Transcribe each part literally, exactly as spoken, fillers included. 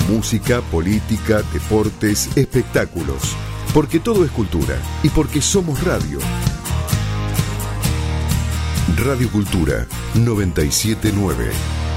Música, política, deportes, espectáculos. Porque todo es cultura y porque somos radio. Radio Cultura noventa y siete punto nueve.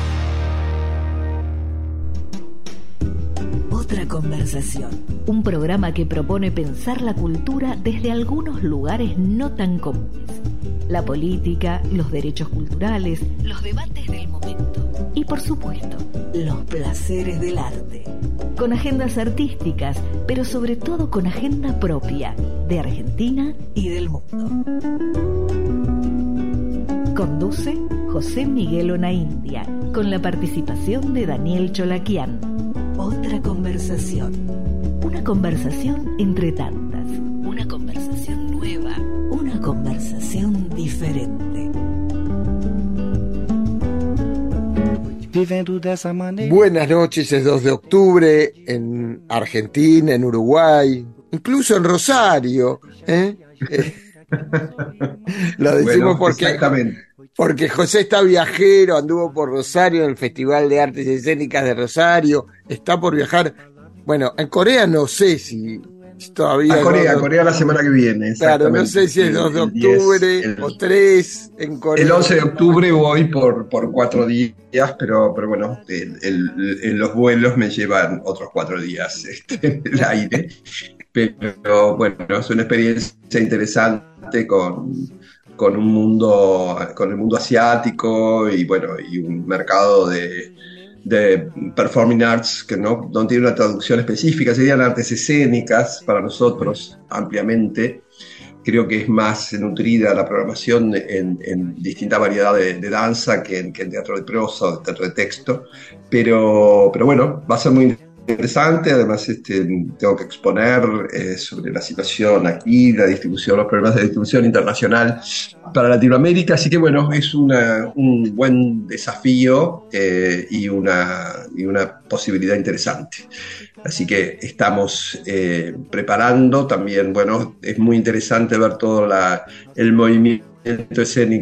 Otra conversación. Un programa que propone pensar la cultura desde algunos lugares no tan comunes. La política, los derechos culturales, los debates del momento y, por supuesto, los placeres del arte. Con agendas artísticas, pero sobre todo con agenda propia de Argentina y del mundo. Conduce José Miguel Onaindia, con la participación de Daniel Cholaquian. Otra conversación. Una conversación entre tantas. Una conversación nueva. Una conversación diferente. Buenas noches, es dos de octubre en Argentina, en Uruguay, incluso en Rosario. ¿eh? Lo decimos bueno, porque, porque José está viajero, anduvo por Rosario en el Festival de Artes Escénicas de Rosario, está por viajar. Bueno, en Corea no sé si todavía... A Corea, no, Corea la semana que viene. Claro, no sé si es dos de octubre el, o tres en Corea. El once de octubre voy por, por cuatro días, pero, pero bueno, el, el, el, los vuelos me llevan otros cuatro días este, en el aire. Pero bueno, es una experiencia interesante con, con un mundo, con el mundo asiático y bueno, y un mercado de, de performing arts que no, no tiene una traducción específica, serían artes escénicas para nosotros ampliamente. Creo que es más nutrida la programación en, en distinta variedad de, de danza que en, que en teatro de prosa o teatro de texto, pero, pero bueno, va a ser muy interesante. Interesante, además este, tengo que exponer eh, sobre la situación aquí, la distribución, los problemas de distribución internacional para Latinoamérica, así que bueno, es una, un buen desafío eh, y, una, y una posibilidad interesante. Así que estamos eh, preparando también, bueno, es muy interesante ver todo la, el movimiento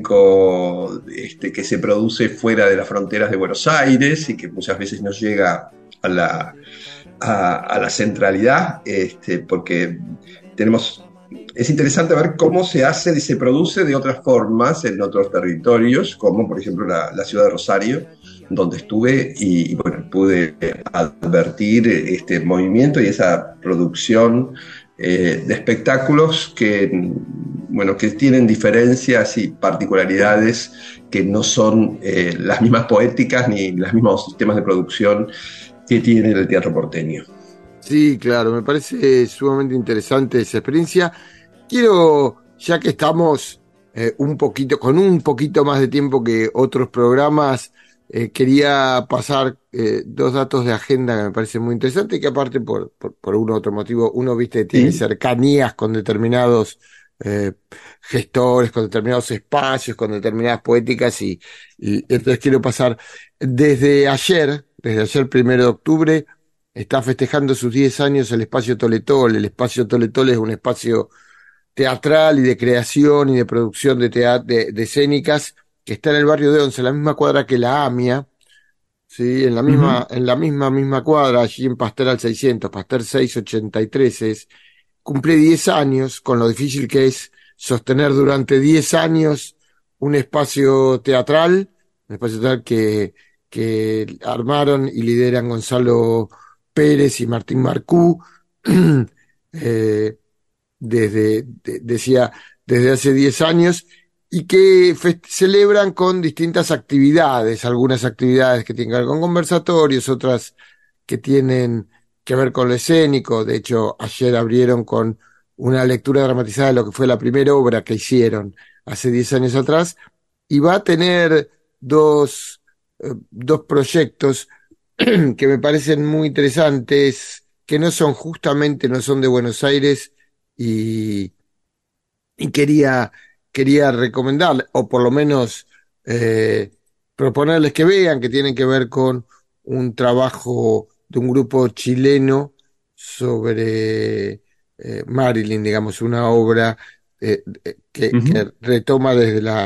escénico este, que se produce fuera de las fronteras de Buenos Aires y que muchas veces nos llega a la, a, a la centralidad, este, porque tenemos, es interesante ver cómo se hace y se produce de otras formas en otros territorios, como por ejemplo la, la ciudad de Rosario, donde estuve y, y bueno, pude advertir este movimiento y esa producción eh, de espectáculos que, bueno, que tienen diferencias y particularidades que no son eh, las mismas poéticas ni los mismos sistemas de producción que tiene el teatro porteño. Sí, claro, me parece sumamente interesante esa experiencia. Quiero, ya que estamos eh, un poquito, con un poquito más de tiempo que otros programas, eh, quería pasar eh, dos datos de agenda que me parecen muy interesantes, que aparte por, por, por uno u otro motivo, uno, viste, tiene ¿Sí? cercanías con determinados eh, gestores, con determinados espacios, con determinadas poéticas, y, y entonces quiero pasar desde ayer, desde ayer primero de octubre, está festejando sus diez años el Espacio Toletol. El Espacio Toletol es un espacio teatral y de creación y de producción de, teat- de, de escénicas que está en el barrio de Once, en la misma cuadra que la AMIA, ¿sí? en la misma, uh-huh. en la misma, misma cuadra, allí en Pastel al seiscientos, Pastel seiscientos ochenta y tres es. Cumple diez años, con lo difícil que es sostener durante diez años un espacio teatral, un espacio teatral que, que armaron y lideran Gonzalo Pérez y Martín Marcú, eh, desde, de, decía, desde hace diez años, y que fest- celebran con distintas actividades, algunas actividades que tienen que ver con conversatorios, otras que tienen que ver con lo escénico. De hecho, ayer abrieron con una lectura dramatizada de lo que fue la primera obra que hicieron hace diez años atrás, y va a tener dos, eh, dos proyectos que me parecen muy interesantes, que no son justamente, no son de Buenos Aires, y, y quería, quería recomendar, o por lo menos eh, proponerles que vean, que tienen que ver con un trabajo de un grupo chileno sobre eh, Marilyn, digamos, una obra eh, que, uh-huh. que retoma desde la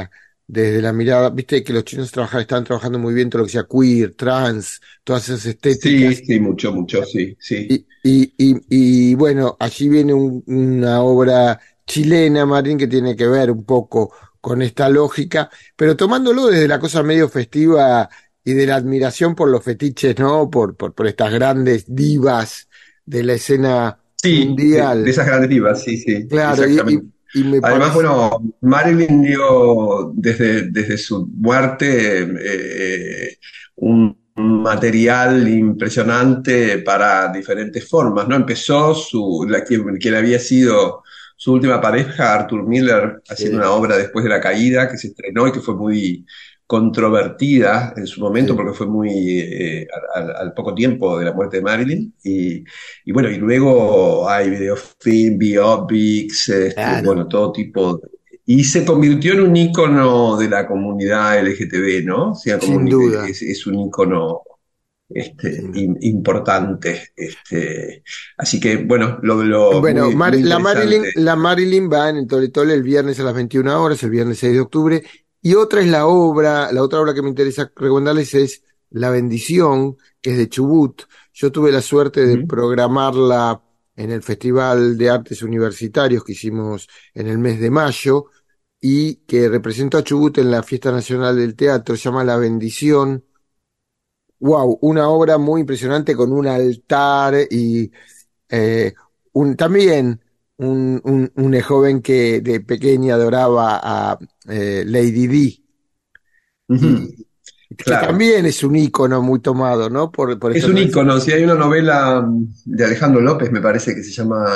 desde la mirada, viste que los chinos trabajan, estaban trabajando muy bien todo lo que sea queer, trans, todas esas Sí, estéticas. sí, mucho, mucho, sí, sí. Y, y, y, y bueno, allí viene un- una obra chilena, Marín, que tiene que ver un poco con esta lógica, pero tomándolo desde la cosa medio festiva y de la admiración por los fetiches, ¿no? Por, por, por estas grandes divas de la escena Sí, de, de mundial. esas grandes divas, sí, sí, Claro, y, exactamente. y, y me Además, parece, bueno, Marilyn dio desde, desde su muerte eh, un material impresionante para diferentes formas, ¿no? Empezó su, la, quien, quien había sido su última pareja, Arthur Miller, haciendo sí, una obra después de la caída que se estrenó y que fue muy controvertida en su momento sí, porque fue muy eh, al, al poco tiempo de la muerte de Marilyn. Y, y bueno, y luego hay videofilm, biopics, este, claro, bueno, todo tipo. de- Y se convirtió en un ícono de la comunidad L G T B, ¿no? O sea, como sin un- duda, es, es un ícono este, sin duda. im- importante. Este, así que, bueno, lo, lo Bueno, muy, Mar- muy la Marilyn, interesante. la Marilyn va en el Tole Tole el viernes a las veintiuna horas, el viernes seis de octubre, y otra es la obra, la otra obra que me interesa recomendarles es La Bendición, que es de Chubut. Yo tuve la suerte de Ujú. programarla en el Festival de Artes Universitarios que hicimos en el mes de mayo, y que representó a Chubut en la Fiesta Nacional del Teatro, se llama La Bendición. Wow, una obra muy impresionante con un altar y eh, un, también un, un, un joven que de pequeña adoraba a eh, Lady Di Ujú. y que Claro. también es un ícono muy tomado, ¿no? Por, por Es esta un tradición. ícono, si hay una novela mm, de Alejandro López, me parece que se llama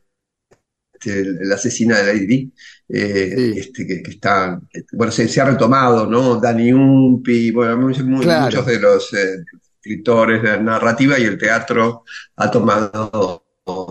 este, el asesina de Lady Di, eh, Sí, este, que, que está, eh, bueno, se, se ha retomado, ¿no? Danny Umpi, bueno, muchos, muchos claro. de los eh, escritores de la narrativa y el teatro ha tomado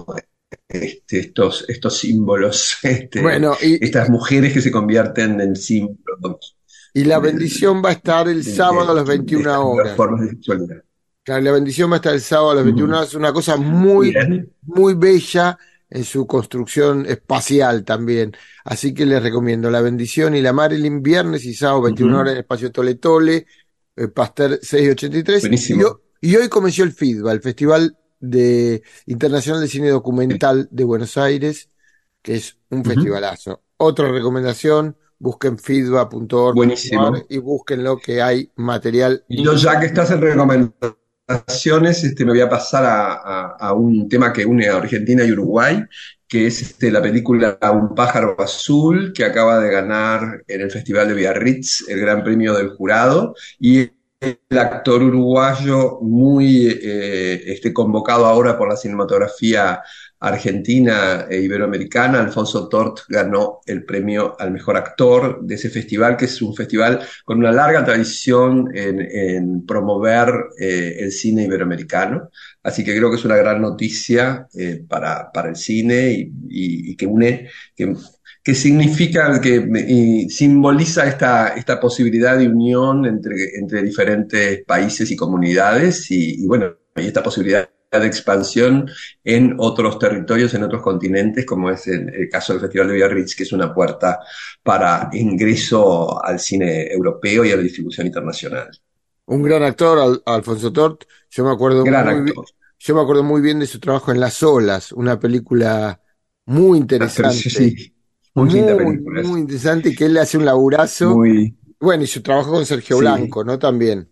este, estos, estos símbolos, este, Bueno, y, estas mujeres que se convierten en símbolos y la del- bendición va a estar el de, sábado a de- las de veintiuna estas nuevas horas. formas de sexualidad. Claro, la bendición va a estar el sábado a las veintiuna Ujú. horas, una cosa muy, Bien. muy bella en su construcción espacial también. Así que les recomiendo La Bendición y la Marilyn, viernes y sábado, veintiuna horas Ujú. en Espacio Tole Tole, eh, Pasteur seiscientos ochenta y tres. Y, tres. Y, ho- Buenísimo. y hoy comenzó el FIDBA, el Festival de, Internacional de Cine Documental de Buenos Aires, que es un Ujú. festivalazo. Otra recomendación, busquen fidba punto org punto ar Buenísimo. y busquen lo que hay material Y yo, ya que impresionante. estás en recomendaciones, este, me voy a pasar a, a- a un tema que une a Argentina y Uruguay, que es este, la película Un pájaro azul, que acaba de ganar en el Festival de Biarritz el Gran Premio del Jurado, y el actor uruguayo muy eh, este, convocado ahora por la cinematografía argentina e iberoamericana, Alfonso Tort ganó el premio al mejor actor de ese festival, que es un festival con una larga tradición en, en promover eh, el cine iberoamericano. Así que creo que es una gran noticia eh, para, para el cine y, y- y que une, que, que significa, que y simboliza esta, esta posibilidad de unión entre, entre diferentes países y comunidades y, y bueno, y esta posibilidad de expansión en otros territorios, en otros continentes, como es el, el caso del Festival de Biarritz, que es una puerta para ingreso al cine europeo y a la distribución internacional. Un gran actor, Al- Alfonso Tort. Yo me acuerdo Gran muy, bi- actor. yo me acuerdo muy bien de su trabajo en Las Olas, una película muy Ah, pero sí, interesante, sí, muy linda muy, película. muy interesante, y que él le hace un laburazo. Muy, Bueno, y su trabajo con Sergio sí, Blanco, ¿no? También,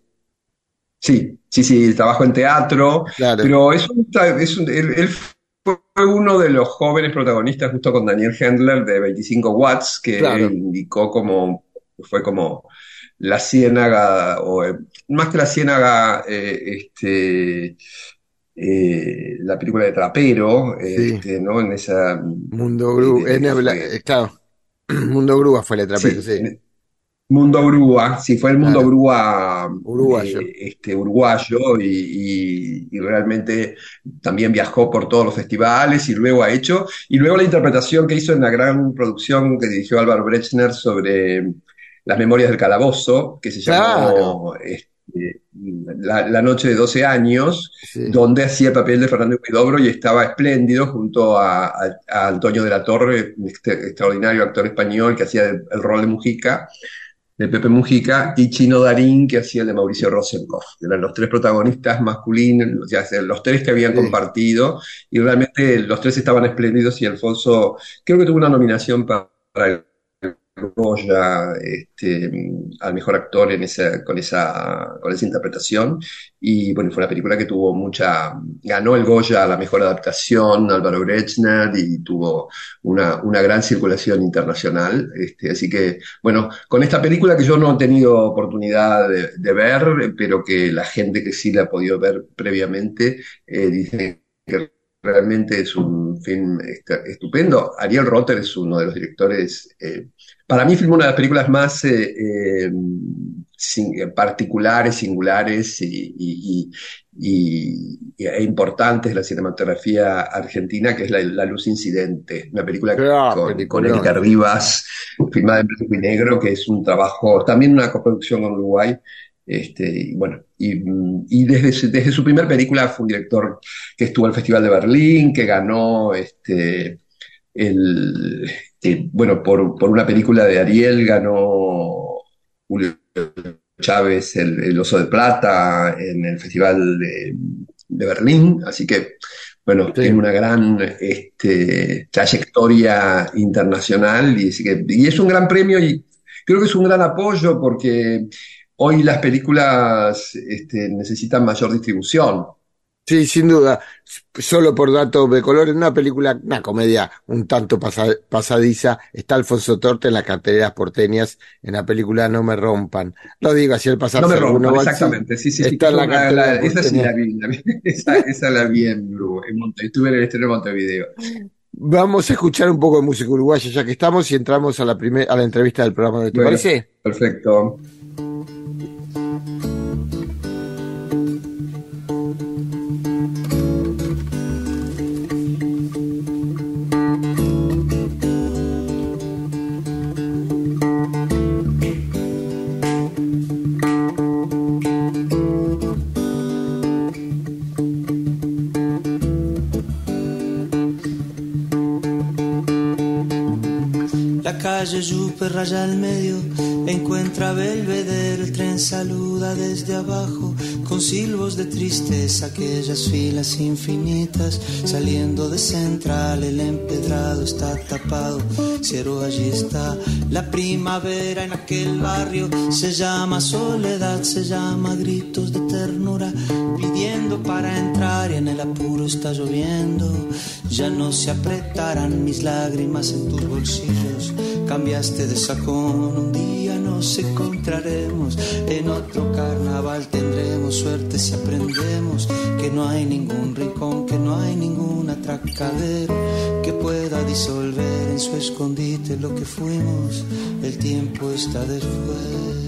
sí, sí, sí, trabajo en teatro, claro, pero es un, es un- él, él fue uno de los jóvenes protagonistas junto con Daniel Handler de veinticinco Watts, que él claro. indicó como, fue como la ciénaga, o eh, más que la ciénaga, eh, este, eh, la película de Trapero, Sí, este, ¿no? En esa, Mundo eh, Grúa, de- que fue, eh, claro, Mundo Grúa fue el trapero, sí, sí, en- Mundo Grúa, sí, fue el Mundo claro, Grúa uruguayo. eh, este, uruguayo y, y- y realmente también viajó por todos los festivales y luego ha hecho, y luego la interpretación que hizo en la gran producción que dirigió Álvaro Brechner sobre las memorias del calabozo, que se Claro, llamó este, la, la noche de doce años, sí. donde hacía el papel de Fernando Huidobro y estaba espléndido junto a, a- a Antonio de la Torre, este extraordinario actor español que hacía el, el rol de Mujica. de Pepe Mujica, y Chino Darín, que hacía el de Mauricio Rosenkopf. Eran los tres protagonistas masculinos, o sea, los tres que habían Sí. compartido, y realmente los tres estaban espléndidos, y Alfonso creo que tuvo una nominación pa- para el Goya, este, al mejor actor en esa, con esa, con esa interpretación. Y bueno, fue una película que tuvo mucha, ganó el Goya a la mejor adaptación, Álvaro Grechner, y tuvo una, una gran circulación internacional. Este, así que, bueno, con esta película que yo no he tenido oportunidad de, de ver, pero que la gente que sí la ha podido ver previamente, eh, dice que realmente es un film est- estupendo. Ariel Rotter es uno de los directores, eh, para mí filmó una de las películas más eh, eh, sin- particulares, singulares y, y- y- y- e importantes de la cinematografía argentina, que es La, La Luz Incidente, una película Ah, con, con Erika peliculón. Rivas, filmada en blanco y negro, que es un trabajo, también una coproducción con Uruguay. Este, y bueno, y, y desde, su- desde su primera película fue un director que estuvo en el Festival de Berlín, que ganó este, el, eh, bueno, por, por una película de Ariel ganó Julio Chávez el, el Oso de Plata en el Festival de, de Berlín, así que, bueno, Sí. tiene una gran este, trayectoria internacional, y, así que, y es un gran premio, y creo que es un gran apoyo, porque hoy las películas este, necesitan mayor distribución. Sí, sin duda. Solo por datos de color, en una película, una comedia un tanto pasa- pasadiza, está Alfonso Torte en las carteleras porteñas, en la película No me rompan. Lo digo así al No pasarse me alguno rompan, va al cine, exactamente. Sí, sí, sí. está en Yo la la- cartelera la- esa sí la porteña. vi. La vi. Esa, esa la vi en Uruguay, en Monte- estuve en el estreno de Montevideo. Vamos a escuchar un poco de música uruguaya ya que estamos y entramos a la primer, a la entrevista del programa de hoy. ¿Te Bueno, parece? perfecto. La calle Yupe raya al medio, encuentra Belvedere, el tren saluda desde abajo, con silbos de tristeza, aquellas filas infinitas, saliendo de Central, el empedrado está tapado, Cielo allí está, la primavera en aquel barrio, se llama soledad, se llama gritos de ternura, pidiendo para entrar y en el apuro está lloviendo, ya no se apretarán mis lágrimas en tus bolsillos, cambiaste de sacón, un día nos encontraremos, en otro carnaval tendremos suerte si aprendemos que no hay ningún rincón, que no hay ningún atracadero que pueda disolver en su escondite lo que fuimos, el tiempo está después.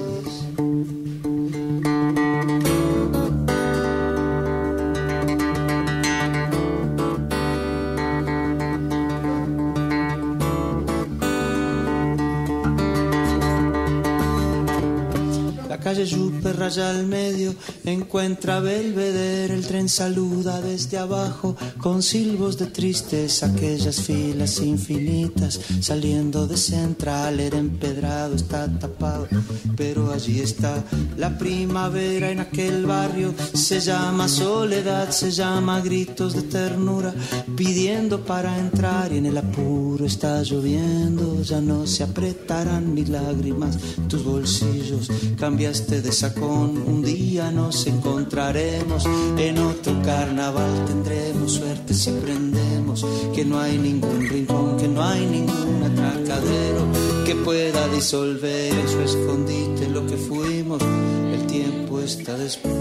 Calle Yupe raya al medio, encuentra Belvedere, el tren saluda desde abajo, con silbos de tristeza, aquellas filas infinitas, saliendo de Central, el empedrado está tapado, pero allí está la primavera en aquel barrio, se llama soledad, se llama gritos de ternura, pidiendo para entrar y en el apuro está lloviendo, ya no se apretarán ni lágrimas tus bolsillos, cambiaste de sacón, un día nos encontraremos, en otro carnaval tendremos suerte si aprendemos que no hay ningún rincón, que no hay ningún atracadero que pueda disolver en su escondite lo que fuimos, el tiempo está después.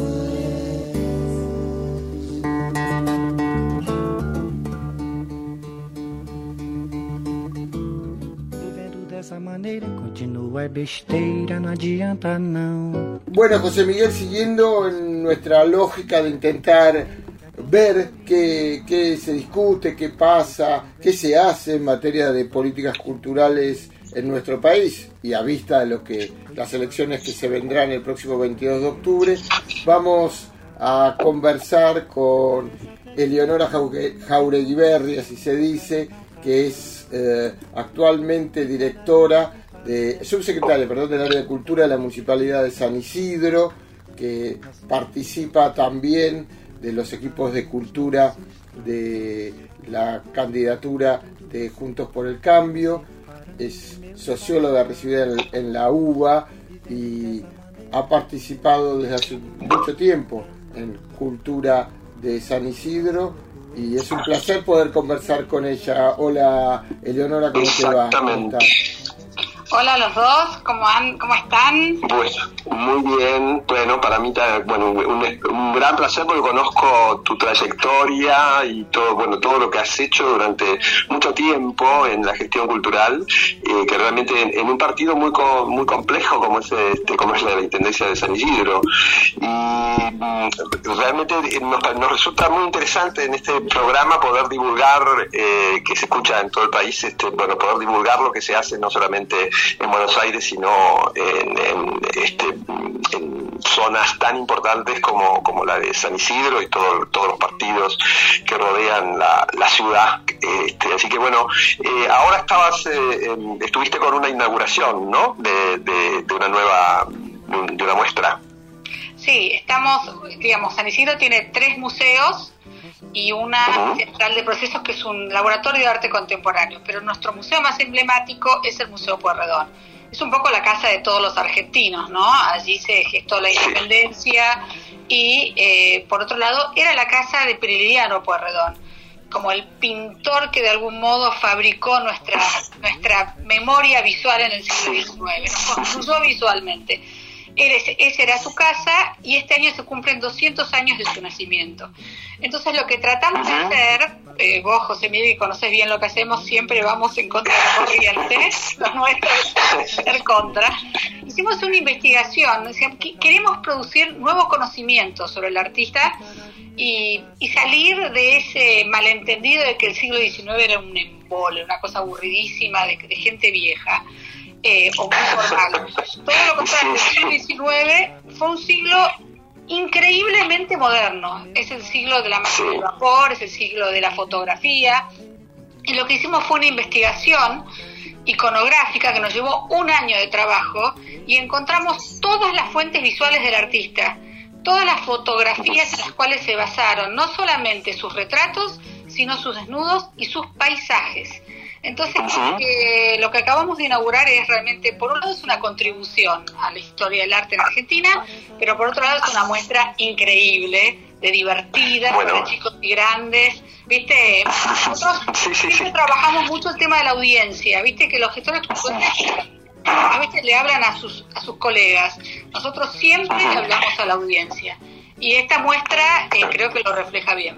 Dessa maneira continua besteira, não adianta não. Bueno, José Miguel, siguiendo en nuestra lógica de intentar ver qué, qué se discute, qué pasa, qué se hace en materia de políticas culturales en nuestro país y a vista de lo que las elecciones que se vendrán el próximo veintidós de octubre, vamos a conversar con Eleonora Jauregui Berri, así se dice, que es eh, actualmente directora de, subsecretaria, perdón, del área de cultura de la Municipalidad de San Isidro, que participa también de los equipos de cultura de la candidatura de Juntos por el Cambio. Es socióloga recibida en, en la U B A y ha participado desde hace mucho tiempo en cultura de San Isidro, y es un placer poder conversar con ella. Hola, Eleonora, ¿cómo te va? Exactamente. Hola a los dos, ¿cómo, han, cómo están? Pues muy bien, bueno, para mí bueno, un, un gran placer porque conozco tu trayectoria y todo, bueno, todo lo que has hecho durante mucho tiempo en la gestión cultural, eh, que realmente en, en un partido muy co, muy complejo como es este, como es la, la Intendencia de San Isidro. Y mm, realmente nos, nos resulta muy interesante en este programa poder divulgar, eh, que se escucha en todo el país, este, bueno, poder divulgar lo que se hace no solamente en Buenos Aires, sino en, en, este, en zonas tan importantes como, como la de San Isidro y todo, todos los partidos que rodean la, la ciudad. Este, así que bueno, eh, ahora estabas, eh, en, estuviste con una inauguración, ¿no? De, de, de una nueva, de una muestra. Sí, estamos, digamos, San Isidro tiene tres museos y una uh-huh. central de procesos que es un laboratorio de arte contemporáneo, pero nuestro museo más emblemático es el Museo Pueyrredón. Es un poco la casa de todos los argentinos, ¿no? Allí se gestó la independencia y, eh, por otro lado, era la casa de Prilidiano Pueyrredón, como el pintor que de algún modo fabricó nuestra, nuestra memoria visual en el siglo diecinueve, nos construyó visualmente. Ese, esa era su casa y este año se cumplen doscientos años de su nacimiento. Entonces lo que tratamos de hacer, eh, vos José Miguel, que conoces bien lo que hacemos, siempre vamos en contra de la corriente, lo nuestro es ser contra. Hicimos una investigación, decíamos, queremos producir nuevo conocimiento sobre el artista y, y salir de ese malentendido de que el siglo diecinueve era un embole, una cosa aburridísima de, de gente vieja. Eh, o muy formal. Todo lo contrario, el siglo diecinueve fue un siglo increíblemente moderno. Es el siglo de la máquina de vapor, es el siglo de la fotografía. Y lo que hicimos fue una investigación iconográfica que nos llevó un año de trabajo y encontramos todas las fuentes visuales del artista, todas las fotografías en las cuales se basaron, no solamente sus retratos, sino sus desnudos y sus paisajes. Entonces, uh-huh. eh, lo que acabamos de inaugurar es realmente, por un lado, es una contribución a la historia del arte en Argentina, pero por otro lado es una muestra increíble, de divertida, bueno. Para chicos y grandes. ¿Viste? Nosotros sí, sí, sí. trabajamos mucho el tema de la audiencia, ¿viste? Que los gestores culturales a veces le hablan a sus, a sus colegas. Nosotros siempre uh-huh. le hablamos a la audiencia. Y esta muestra eh, creo que lo refleja bien.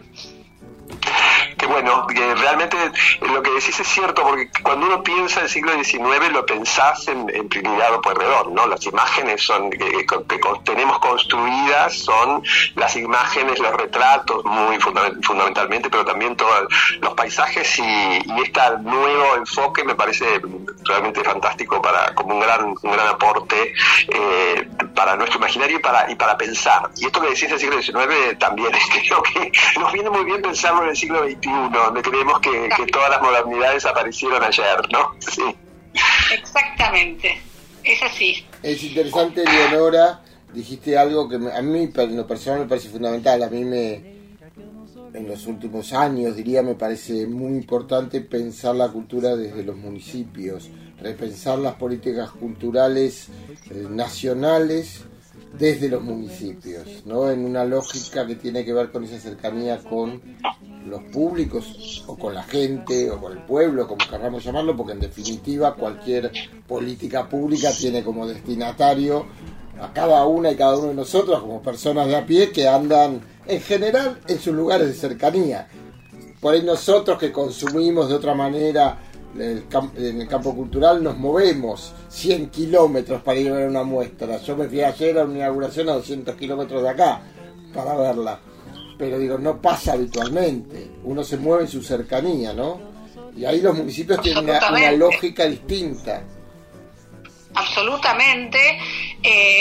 Que bueno, que realmente lo que decís es cierto, porque cuando uno piensa en el siglo diecinueve lo pensás en, en Prilidiano Pueyrredón, ¿no? Las imágenes son que, que, que tenemos construidas son las imágenes, los retratos, muy fundament, fundamentalmente, pero también todos los paisajes y, y este nuevo enfoque me parece realmente fantástico para como un gran un gran aporte eh, para nuestro imaginario y para y para pensar. Y esto que decís del siglo diecinueve también creo que nos viene muy bien pensarlo en el siglo veintiuno, donde creemos que, que todas las modernidades aparecieron ayer, ¿no? Sí. Exactamente, es así. Es interesante, Leonora, dijiste algo que me, a mí en lo personal me parece fundamental. A mí me, en los últimos años, diría, me parece muy importante pensar la cultura desde los municipios, repensar las políticas culturales eh, nacionales desde los municipios, ¿no? En una lógica que tiene que ver con esa cercanía con los públicos o con la gente o con el pueblo, como queramos llamarlo, porque en definitiva cualquier política pública tiene como destinatario a cada una y cada uno de nosotros como personas de a pie que andan en general en sus lugares de cercanía. Por ahí nosotros que consumimos de otra manera en el campo cultural nos movemos cien kilómetros para ir a ver una muestra. Yo me fui ayer a una inauguración a doscientos kilómetros de acá para verla, pero digo, no pasa habitualmente. Uno se mueve en su cercanía, ¿no? Y ahí los municipios tienen una, una lógica distinta. Absolutamente. Eh,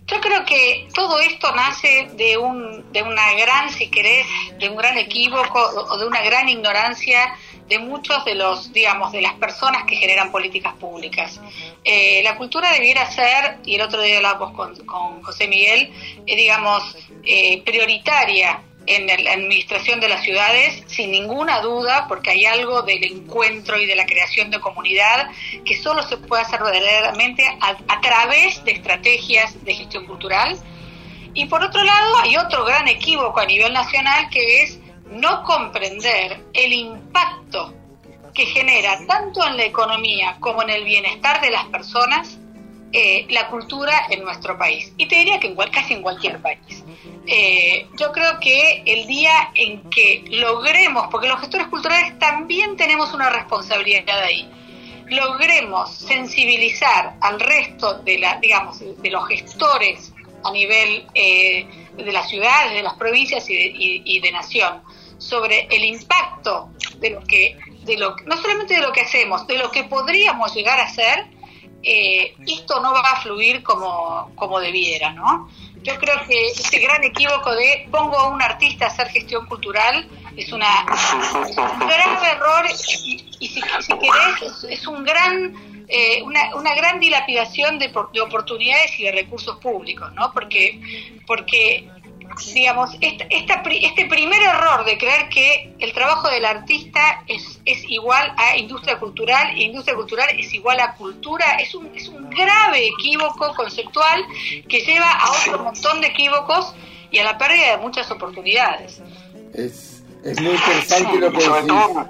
Yo creo que todo esto nace de un de una gran, si querés, de un gran equívoco o de una gran ignorancia de muchos de los, digamos, de las personas que generan políticas públicas. Eh, la cultura debiera ser, y el otro día hablábamos con, con José Miguel, eh, digamos, eh, prioritaria en la administración de las ciudades, sin ninguna duda, porque hay algo del encuentro y de la creación de comunidad que solo se puede hacer verdaderamente a, a través de estrategias de gestión cultural. Y por otro lado, hay otro gran equívoco a nivel nacional, que es no comprender el impacto que genera tanto en la economía como en el bienestar de las personas eh, la cultura en nuestro país. Y te diría que en, casi en cualquier país. Eh, yo creo que el día en que logremos, porque los gestores culturales también tenemos una responsabilidad ahí, logremos sensibilizar al resto de la, digamos, de los gestores a nivel eh, de las ciudades, de las provincias y de, y, y de nación, sobre el impacto de lo que, de lo no solamente de lo que hacemos, de lo que podríamos llegar a hacer, eh, esto no va a fluir como, como debiera, ¿no? Yo creo que este gran equívoco de pongo a un artista a hacer gestión cultural es una, un grave error y, y si, si querés es, es un gran eh, una, una gran dilapidación de, de oportunidades y de recursos públicos, ¿no? Porque porque digamos esta, esta, este primer error de creer que el trabajo del artista es, es igual a industria cultural e industria cultural es igual a cultura es un, es un grave equívoco conceptual que lleva a otro montón de equívocos y a la pérdida de muchas oportunidades. Es, es muy interesante sí, lo que sobre decís. Todo,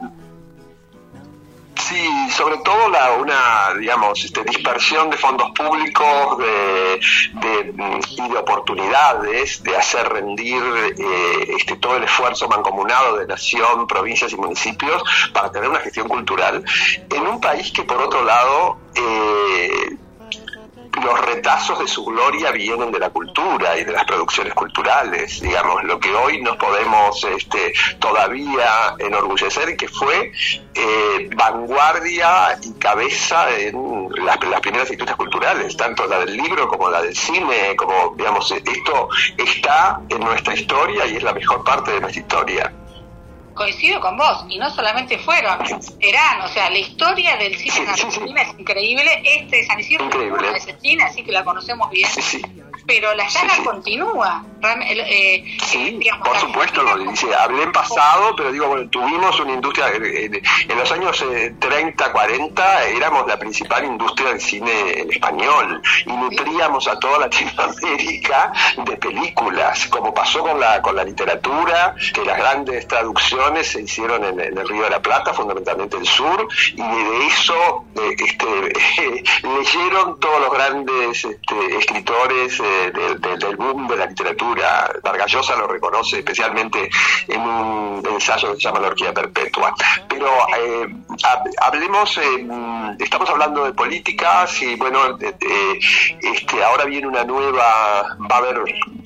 sí, sobre todo la una, digamos, este, dispersión de fondos públicos de, de, y de oportunidades de hacer rendir eh, este, todo el esfuerzo mancomunado de nación, provincias y municipios para tener una gestión cultural en un país que, por otro lado, eh, los retazos de su gloria vienen de la cultura y de las producciones culturales, digamos, lo que hoy nos podemos este, todavía enorgullecer, que fue eh, vanguardia y cabeza en las, las primeras industrias culturales, tanto la del libro como la del cine, como, digamos, esto está en nuestra historia y es la mejor parte de nuestra historia. Coincido con vos, y no solamente fueron, eran, o sea, la historia del cine en Argentina es increíble, este de San Isidro es el cine, así que la conocemos bien, sí, sí. Pero la llaga sí, sí. continúa. Eh, sí, digamos, por supuesto, lo dice, hablé en pasado, pero digo, bueno, tuvimos una industria, en, en los años eh, treinta, cuarenta, éramos la principal industria del cine en español, y nutríamos a toda Latinoamérica de películas, como pasó con la, con la literatura, que las grandes traducciones se hicieron en, en el Río de la Plata, fundamentalmente el sur, y de eso eh, este, eh, leyeron todos los grandes este, escritores eh, de, de, del boom de la literatura. Vargas Llosa lo reconoce especialmente en un ensayo que se llama La Orquídea Perpetua. Pero eh, hablemos, eh, estamos hablando de políticas y bueno, de, de, este, ahora viene una nueva, va a haber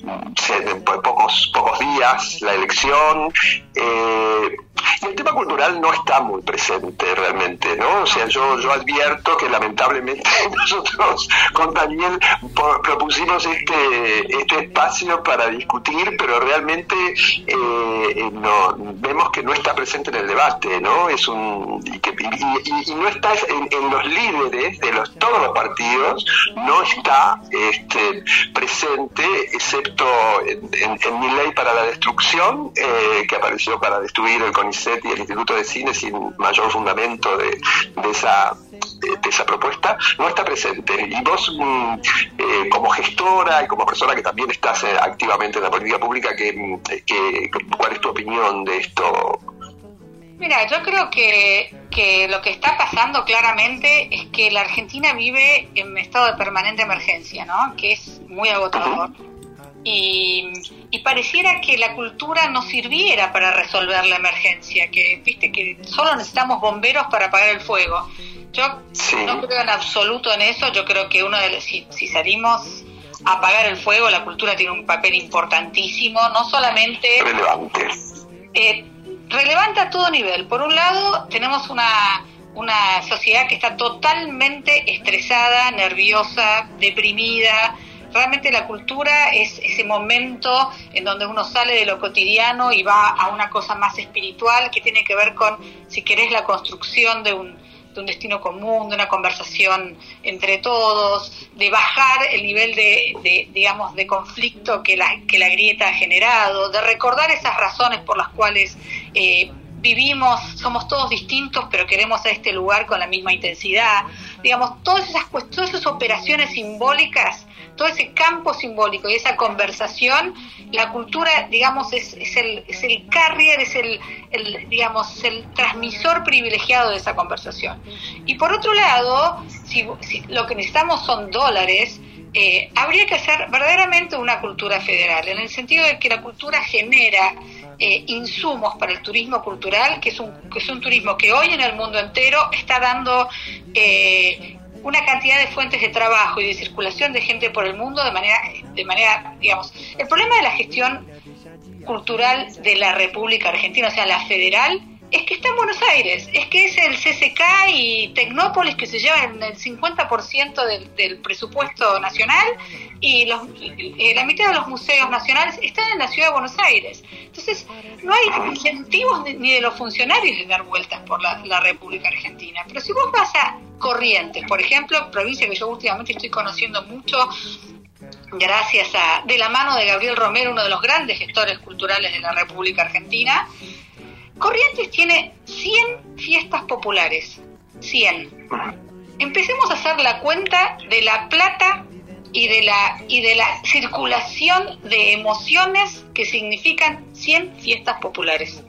en pocos, pocos días la elección. Eh, y el tema cultural no está muy presente realmente, ¿no? O sea, yo, yo advierto que lamentablemente nosotros con Daniel por, propusimos este, este espacio para discutir, pero realmente eh, no, vemos que no está presente en el debate, ¿no? Es un y, que, y, y, y no está en, en los líderes de los todos los partidos, no está este, presente, excepto en, en, en mi ley para la destrucción, eh, que apareció para destruir el CONICET y el Instituto de Cine sin mayor fundamento de, de esa de, de esa propuesta, no está presente. Y vos, mm, eh, como gestora y como persona que también estás eh, activamente en la política pública, que, que, ¿cuál es tu opinión de esto? Mira, yo creo que, que lo que está pasando claramente es que la Argentina vive en estado de permanente emergencia, ¿no? Que es muy agotador. Uh-huh. Y, y pareciera que la cultura no sirviera para resolver la emergencia, que viste que solo necesitamos bomberos para apagar el fuego. Yo sí. no creo en absoluto en eso. Yo creo que uno de los, si, si salimos a apagar el fuego, la cultura tiene un papel importantísimo, no solamente relevante, eh, relevante a todo nivel. Por un lado, tenemos una una sociedad que está totalmente estresada, nerviosa, deprimida. realmente la cultura es ese momento en donde uno sale de lo cotidiano y va a una cosa más espiritual que tiene que ver con, si querés, la construcción de un, de un destino común, de una conversación entre todos, de bajar el nivel de, de digamos, de conflicto que la, que la grieta ha generado, de recordar esas razones por las cuales eh, vivimos, somos todos distintos, pero queremos a este lugar con la misma intensidad. Digamos, todas esas, todas esas operaciones simbólicas, todo ese campo simbólico y esa conversación, la cultura, digamos, es, es el es el carrier, es el, el digamos, el transmisor privilegiado de esa conversación. Y por otro lado, si, si lo que necesitamos son dólares, eh, habría que hacer verdaderamente una cultura federal, en el sentido de que la cultura genera Eh, insumos para el turismo cultural, que es un que es un turismo que hoy en el mundo entero está dando eh, una cantidad de fuentes de trabajo y de circulación de gente por el mundo de manera de manera digamos, el problema de la gestión cultural de la República Argentina, o sea, la federal, es que está en Buenos Aires, es que es el C C K y Tecnópolis que se llevan el cincuenta por ciento del, del presupuesto nacional, y los, eh, la mitad de los museos nacionales están en la ciudad de Buenos Aires. Entonces, no hay incentivos de, ni de los funcionarios de dar vueltas por la, la República Argentina. Pero si vos vas a Corrientes, por ejemplo, provincia que yo últimamente estoy conociendo mucho, gracias a, de la mano de Gabriel Romero, uno de los grandes gestores culturales de la República Argentina, Corrientes tiene cien fiestas populares, cien. Empecemos a hacer la cuenta de la plata y de la y de la circulación de emociones que significan cien fiestas populares.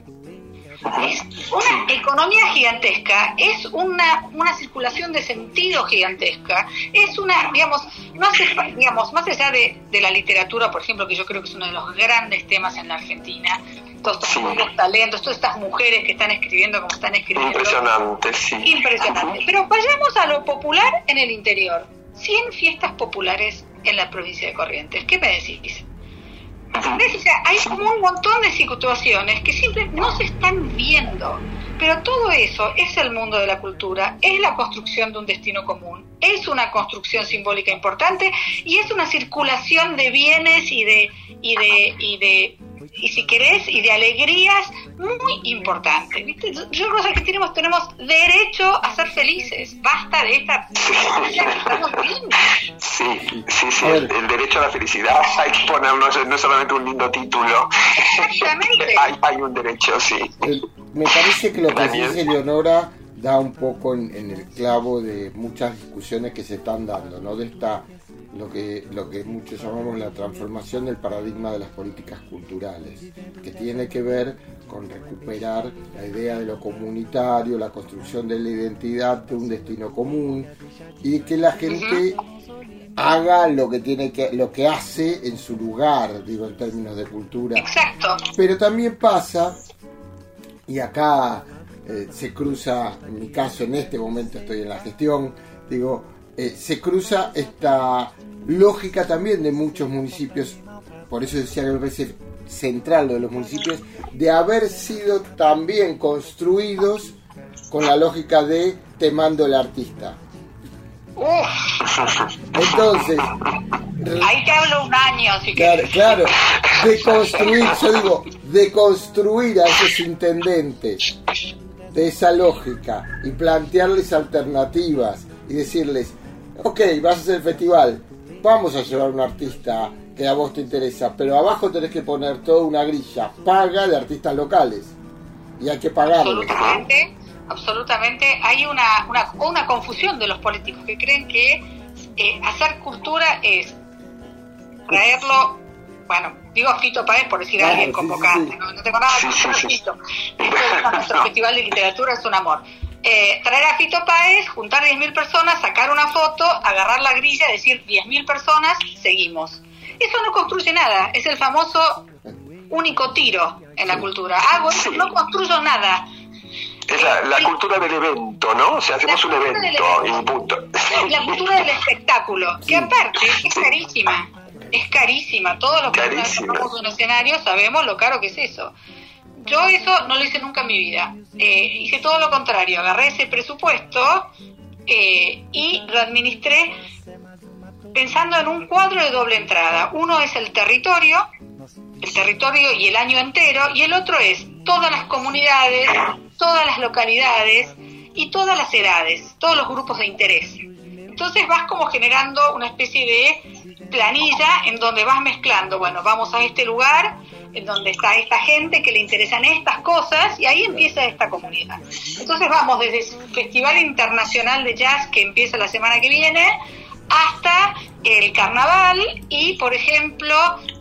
Es una economía gigantesca, es una una circulación de sentido gigantesca, es una, digamos, no hace, digamos, más allá de, de la literatura, por ejemplo, que yo creo que es uno de los grandes temas en la Argentina, todos estos nuevos talentos, todas estas mujeres que están escribiendo como están escribiendo. Impresionante, sí. Impresionante. Pero vayamos a lo popular en el interior. cien fiestas populares en la provincia de Corrientes. ¿Qué me decís? ¿Ves? O sea, hay como un montón de situaciones que simplemente no se están viendo. Pero todo eso es el mundo de la cultura, es la construcción de un destino común, es una construcción simbólica importante y es una circulación de bienes y de y de y de y si querés y de alegrías muy importante, ¿viste? Yo creo que tenemos tenemos derecho a ser felices. Basta de esta vida que estamos viendo. Sí, sí, sí, el, el derecho a la felicidad hay que ponerlo, no es solamente un lindo título. Exactamente. hay, hay un derecho, sí. El, me parece que lo que Daniel. dice Leonora da un poco en, en el clavo de muchas discusiones que se están dando, ¿no? De esta, lo que lo que muchos llamamos la transformación del paradigma de las políticas culturales, que tiene que ver con recuperar la idea de lo comunitario, la construcción de la identidad de un destino común, y que la gente haga lo que tiene que lo que hace en su lugar, digo, en términos de cultura. Exacto. Pero también pasa, y acá eh, se cruza, en mi caso en este momento estoy en la gestión, digo, eh, se cruza esta lógica también de muchos municipios, por eso decía que me parece central lo de los municipios, de haber sido también construidos con la lógica de te mando el artista. Entonces, ahí te hablo un año, si claro, claro, de construir, yo digo, de construir a esos intendentes de esa lógica y plantearles alternativas y decirles, ok, vas a hacer el festival, vamos a llevar un artista que a vos te interesa, pero abajo tenés que poner toda una grilla paga de artistas locales y hay que pagarles. Absolutamente. Absolutamente, hay una, una una confusión de los políticos que creen que eh, hacer cultura es traerlo, bueno, digo a Fito Páez por decir a Claro, alguien sí, convocante, sí, sí. ¿no? No tengo nada contra Sí, sí, sí. Fito. Esto es nuestro festival de literatura, es un amor. Eh, traer a Fito Páez, juntar diez mil personas, sacar una foto, agarrar la grilla, decir diez mil personas, seguimos. Eso no construye nada, es el famoso único tiro en la cultura. Hago eso, no construyo nada. Es la, la cultura del evento, ¿no? O sea, hacemos un evento y punto. La cultura del espectáculo, que aparte es carísima, es carísima. Todos los que estamos en un escenario sabemos lo caro que es eso. Yo eso no lo hice nunca en mi vida. Eh, hice todo lo contrario, agarré ese presupuesto eh, y lo administré pensando en un cuadro de doble entrada. Uno es el territorio, el territorio y el año entero, y el otro es todas las comunidades, todas las localidades y todas las edades, todos los grupos de interés. Entonces vas como generando una especie de planilla en donde vas mezclando, bueno, vamos a este lugar en donde está esta gente que le interesan estas cosas, y ahí empieza esta comunidad. Entonces vamos desde el Festival Internacional de Jazz, que empieza la semana que viene, hasta el carnaval y, por ejemplo,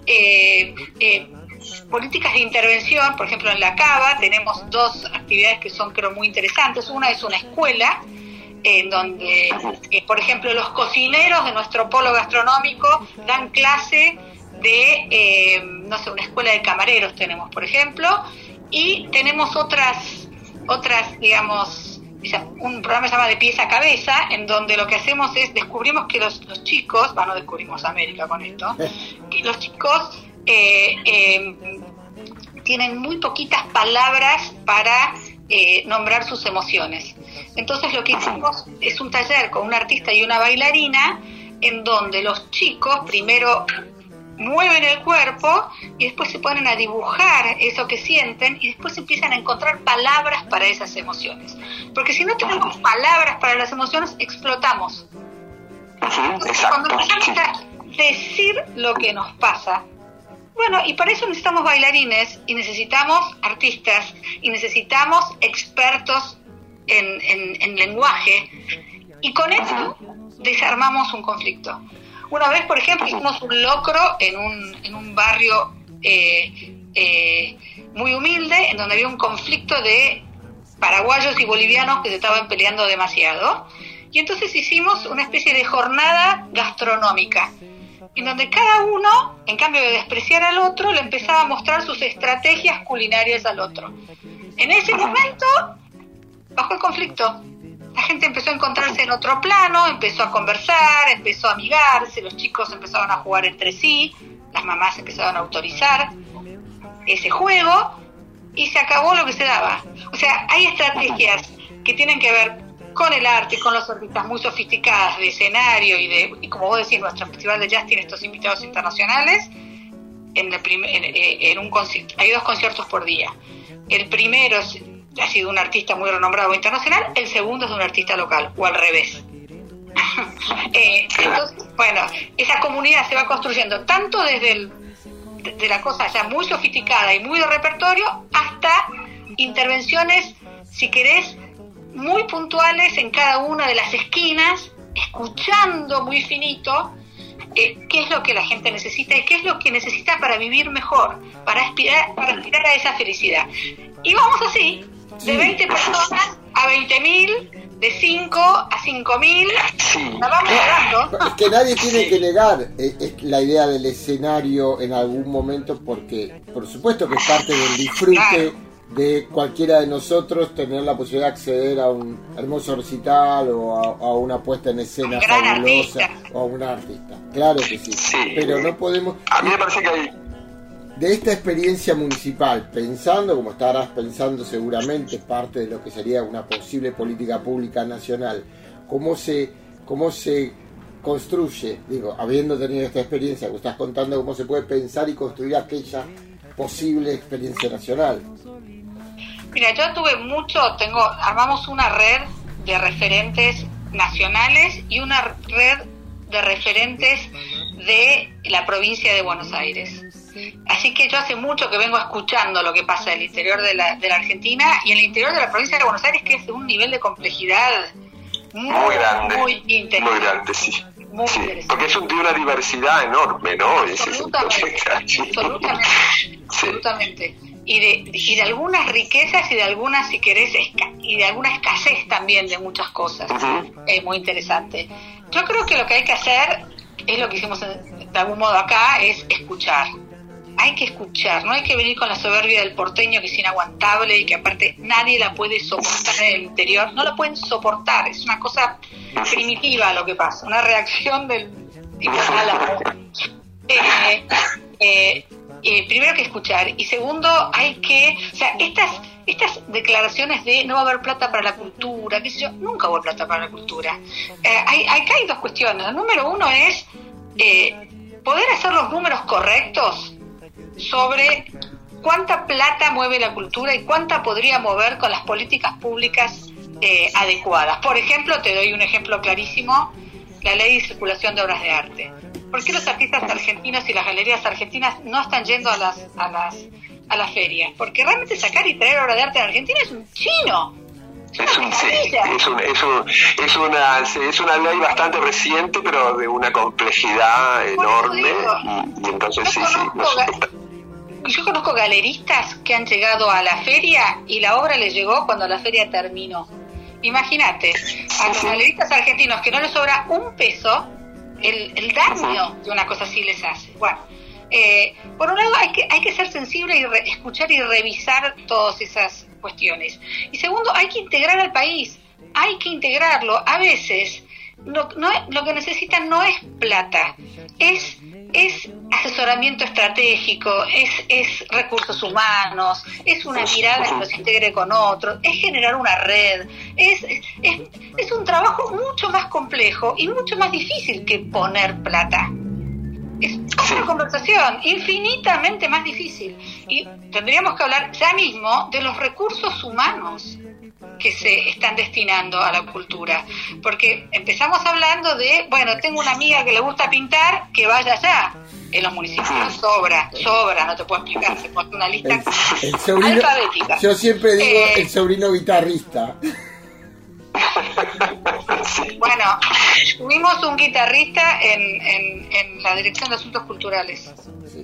eh, eh, políticas de intervención. Por ejemplo, en la Cava tenemos dos actividades que son, creo, muy interesantes. Una es una escuela en donde, eh, por ejemplo, los cocineros de nuestro polo gastronómico dan clase de, eh, no sé, una escuela de camareros tenemos, por ejemplo, y tenemos otras, otras, digamos, un programa que se llama De Pies a Cabeza, en donde lo que hacemos es, descubrimos que los, los chicos, bueno, no descubrimos América con esto, que los chicos eh, eh, tienen muy poquitas palabras para eh, nombrar sus emociones. Entonces lo que hicimos es un taller con un artista y una bailarina, en donde los chicos primero mueven el cuerpo y después se ponen a dibujar eso que sienten, y después empiezan a encontrar palabras para esas emociones. Porque si no tenemos palabras para las emociones, explotamos. Entonces, cuando empezamos a decir lo que nos pasa, bueno, y para eso necesitamos bailarines, y necesitamos artistas, y necesitamos expertos en, en, en lenguaje, y con eso desarmamos un conflicto. Una vez, por ejemplo, hicimos un locro en un, en un barrio eh, eh, muy humilde, en donde había un conflicto de paraguayos y bolivianos que se estaban peleando demasiado. Y entonces hicimos una especie de jornada gastronómica, en donde cada uno, en cambio de despreciar al otro, le empezaba a mostrar sus estrategias culinarias al otro. En ese momento bajó el conflicto. La gente empezó a encontrarse en otro plano, empezó a conversar, empezó a amigarse, los chicos empezaron a jugar entre sí, las mamás empezaron a autorizar ese juego, y se acabó lo que se daba. O sea, hay estrategias que tienen que ver con el arte, con los artistas muy sofisticadas de escenario, y de, y como vos decís, nuestro festival de jazz tiene estos invitados internacionales. En, el prim- en, en un concierto, hay dos conciertos por día. El primero es ha sido un artista muy renombrado internacional, el segundo es de un artista local, o al revés. eh, entonces, bueno, esa comunidad se va construyendo tanto desde el, de, de la cosa ya muy sofisticada y muy de repertorio, hasta intervenciones, si querés, muy puntuales en cada una de las esquinas, escuchando muy finito eh, qué es lo que la gente necesita y qué es lo que necesita para vivir mejor, para aspirar, para aspirar a esa felicidad. Y vamos así, de veinte personas a veinte mil, de cinco a cinco mil, la vamos llegando. Es que nadie tiene que negar eh, es la idea del escenario en algún momento, porque por supuesto que es parte del disfrute, claro, de cualquiera de nosotros tener la posibilidad de acceder a un hermoso recital o a, a una puesta en escena fabulosa, o a un artista. Claro que sí, sí, pero no podemos... A mí me parece que hay... De esta experiencia municipal, pensando, como estarás pensando seguramente, parte de lo que sería una posible política pública nacional, ¿cómo se, cómo se construye, digo, habiendo tenido esta experiencia que estás contando, cómo se puede pensar y construir aquella posible experiencia nacional? Mira, yo tuve mucho, tengo, armamos una red de referentes nacionales y una red de referentes de la provincia de Buenos Aires. Así que yo hace mucho que vengo escuchando lo que pasa en el interior de la, de la Argentina y en el interior de la provincia de Buenos Aires, que es de un nivel de complejidad muy, muy grande, muy interesante. Muy grande, sí. Muy sí, porque es un, de una diversidad enorme, ¿no? Absolutamente, absolutamente, sí. absolutamente. Y de, y de algunas riquezas y de algunas, si querés, esca- y de alguna escasez también de muchas cosas. Uh-huh. Es muy interesante. Yo creo que lo que hay que hacer, es lo que hicimos en, de algún modo acá, es escuchar. Hay que escuchar, no hay que venir con la soberbia del porteño, que es inaguantable y que aparte nadie la puede soportar en el interior. No la pueden soportar, es una cosa primitiva lo que pasa, una reacción del eh, eh, eh, primero que escuchar, y segundo hay que, o sea, estas estas declaraciones de no va a haber plata para la cultura, qué sé yo, nunca hubo plata para la cultura. Eh, hay, hay, hay dos cuestiones. El número uno es eh, poder hacer los números correctos sobre cuánta plata mueve la cultura y cuánta podría mover con las políticas públicas eh, adecuadas. Por ejemplo, te doy un ejemplo clarísimo, la ley de circulación de obras de arte. ¿Por qué los artistas argentinos y las galerías argentinas no están yendo a las a las a las ferias? Porque realmente sacar y traer obra de arte en Argentina es un chino. Es, un, sí, es, un, es, un, es, una, es una ley bastante reciente, pero de una complejidad enorme. Y, y entonces sí, sí. No sé. Yo conozco galeristas que han llegado a la feria y la obra les llegó cuando la feria terminó. Imagínate, a los galeristas argentinos que no les sobra un peso, el, el daño de una cosa así les hace. Bueno, eh, por un lado hay que hay que ser sensible y re, escuchar y revisar todas esas cuestiones. Y segundo, hay que integrar al país, hay que integrarlo. A veces no, no, lo que necesitan no es plata, es es asesoramiento estratégico, es, es recursos humanos, es una mirada que los integre con otros, es generar una red, es, es, es un trabajo mucho más complejo y mucho más difícil que poner plata. Es una conversación infinitamente más difícil y tendríamos que hablar ya mismo de los recursos humanos que se están destinando a la cultura, porque empezamos hablando de, bueno, tengo una amiga que le gusta pintar, que vaya allá. En los municipios sobra, sobra, no te puedo explicar, se pone una lista el, el sobrino, alfabética. Yo siempre digo eh, el sobrino guitarrista. Bueno, tuvimos un guitarrista en, en, en la Dirección de Asuntos Culturales.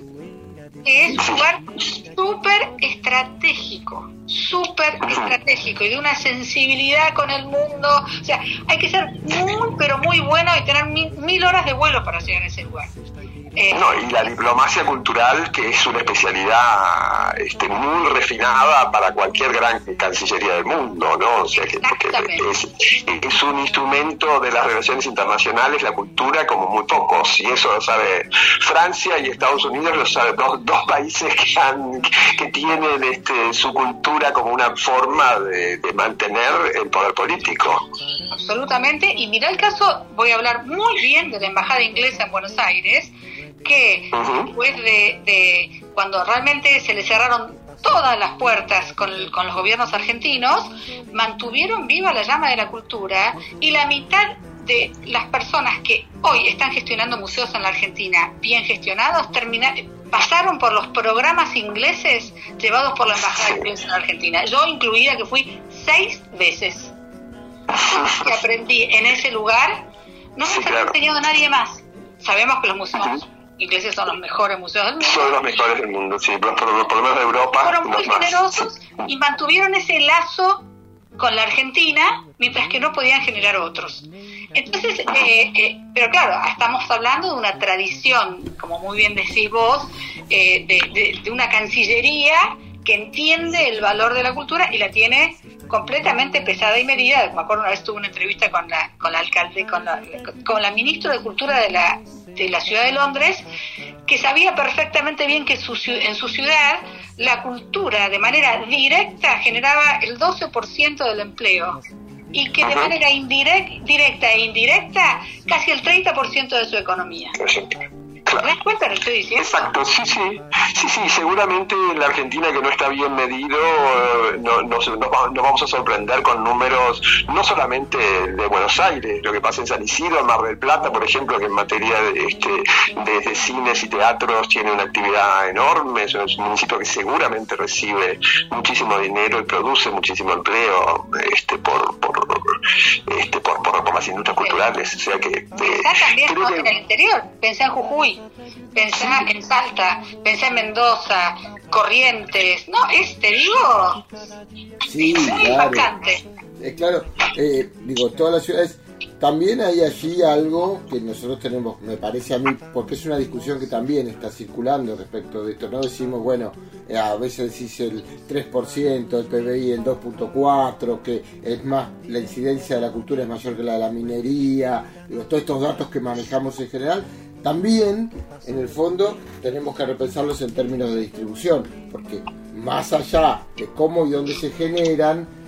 Es un lugar súper estratégico, súper estratégico y de una sensibilidad con el mundo. O sea, hay que ser muy, pero muy bueno y tener mil, mil horas de vuelo para llegar a ese lugar. Eh, no, y la diplomacia cultural, que es una especialidad este, muy refinada para cualquier gran cancillería del mundo, ¿no? O sea, que, que es, es un instrumento de las relaciones internacionales, la cultura, como muy pocos, y eso lo sabe Francia y Estados Unidos, lo saben dos, dos países que, han, que tienen este, su cultura como una forma de, de mantener el poder político. Absolutamente, y mira el caso, voy a hablar muy bien de la Embajada Inglesa en Buenos Aires, que uh-huh. después de, de cuando realmente se le cerraron todas las puertas con, con los gobiernos argentinos, mantuvieron viva la llama de la cultura y la mitad de las personas que hoy están gestionando museos en la Argentina, bien gestionados, termina, pasaron por los programas ingleses llevados por la Embajada Inglesa en la Argentina. Yo incluida, que fui seis veces. Que aprendí en ese lugar, no me está enseñando nadie más. Sabemos que los museos uh-huh. ingleses son los mejores museos del mundo. Son los mejores del mundo, sí, por, por, por lo menos de Europa. Fueron muy generosos sí. y mantuvieron ese lazo con la Argentina, mientras que no podían generar otros. Entonces, eh, eh, pero claro, estamos hablando de una tradición, como muy bien decís vos, eh, de, de, de una cancillería que entiende el valor de la cultura y la tiene completamente pesada y medida. Me acuerdo una vez tuve una entrevista con la con la alcalde, con la, con la ministra de Cultura de la de la ciudad de Londres, que sabía perfectamente bien que su, en su ciudad la cultura de manera directa generaba el doce por ciento del empleo y que de manera indirect, directa e indirecta casi el treinta por ciento de su economía. Claro. ¿Te das cuenta de lo que estoy diciendo? Exacto, sí, sí, sí, sí, seguramente en la Argentina, que no está bien medido, no, no, nos vamos a sorprender con números no solamente de Buenos Aires, lo que pasa en San Isidro, en Mar del Plata, por ejemplo, que en materia de, este, de, de cines y teatros tiene una actividad enorme, es un municipio que seguramente recibe muchísimo dinero y produce muchísimo empleo este, por, por, este, por, por, por las industrias culturales, o sea que... Eh, Pensá también ¿no? que... en el interior, pensá en Jujuy, pensá en Salta, pensá en Mendoza, Corrientes, no, es, te digo, sí, es muy claro. impactante. Eh, claro, eh, digo, todas las ciudades, también hay allí algo que nosotros tenemos, me parece a mí, porque es una discusión que también está circulando respecto de esto, no decimos, bueno, eh, a veces decís el tres por ciento, el P B I el dos punto cuatro por ciento, que es más, la incidencia de la cultura es mayor que la de la minería, digo, todos estos datos que manejamos en general. También, en el fondo, tenemos que repensarlos en términos de distribución, porque más allá de cómo y dónde se generan,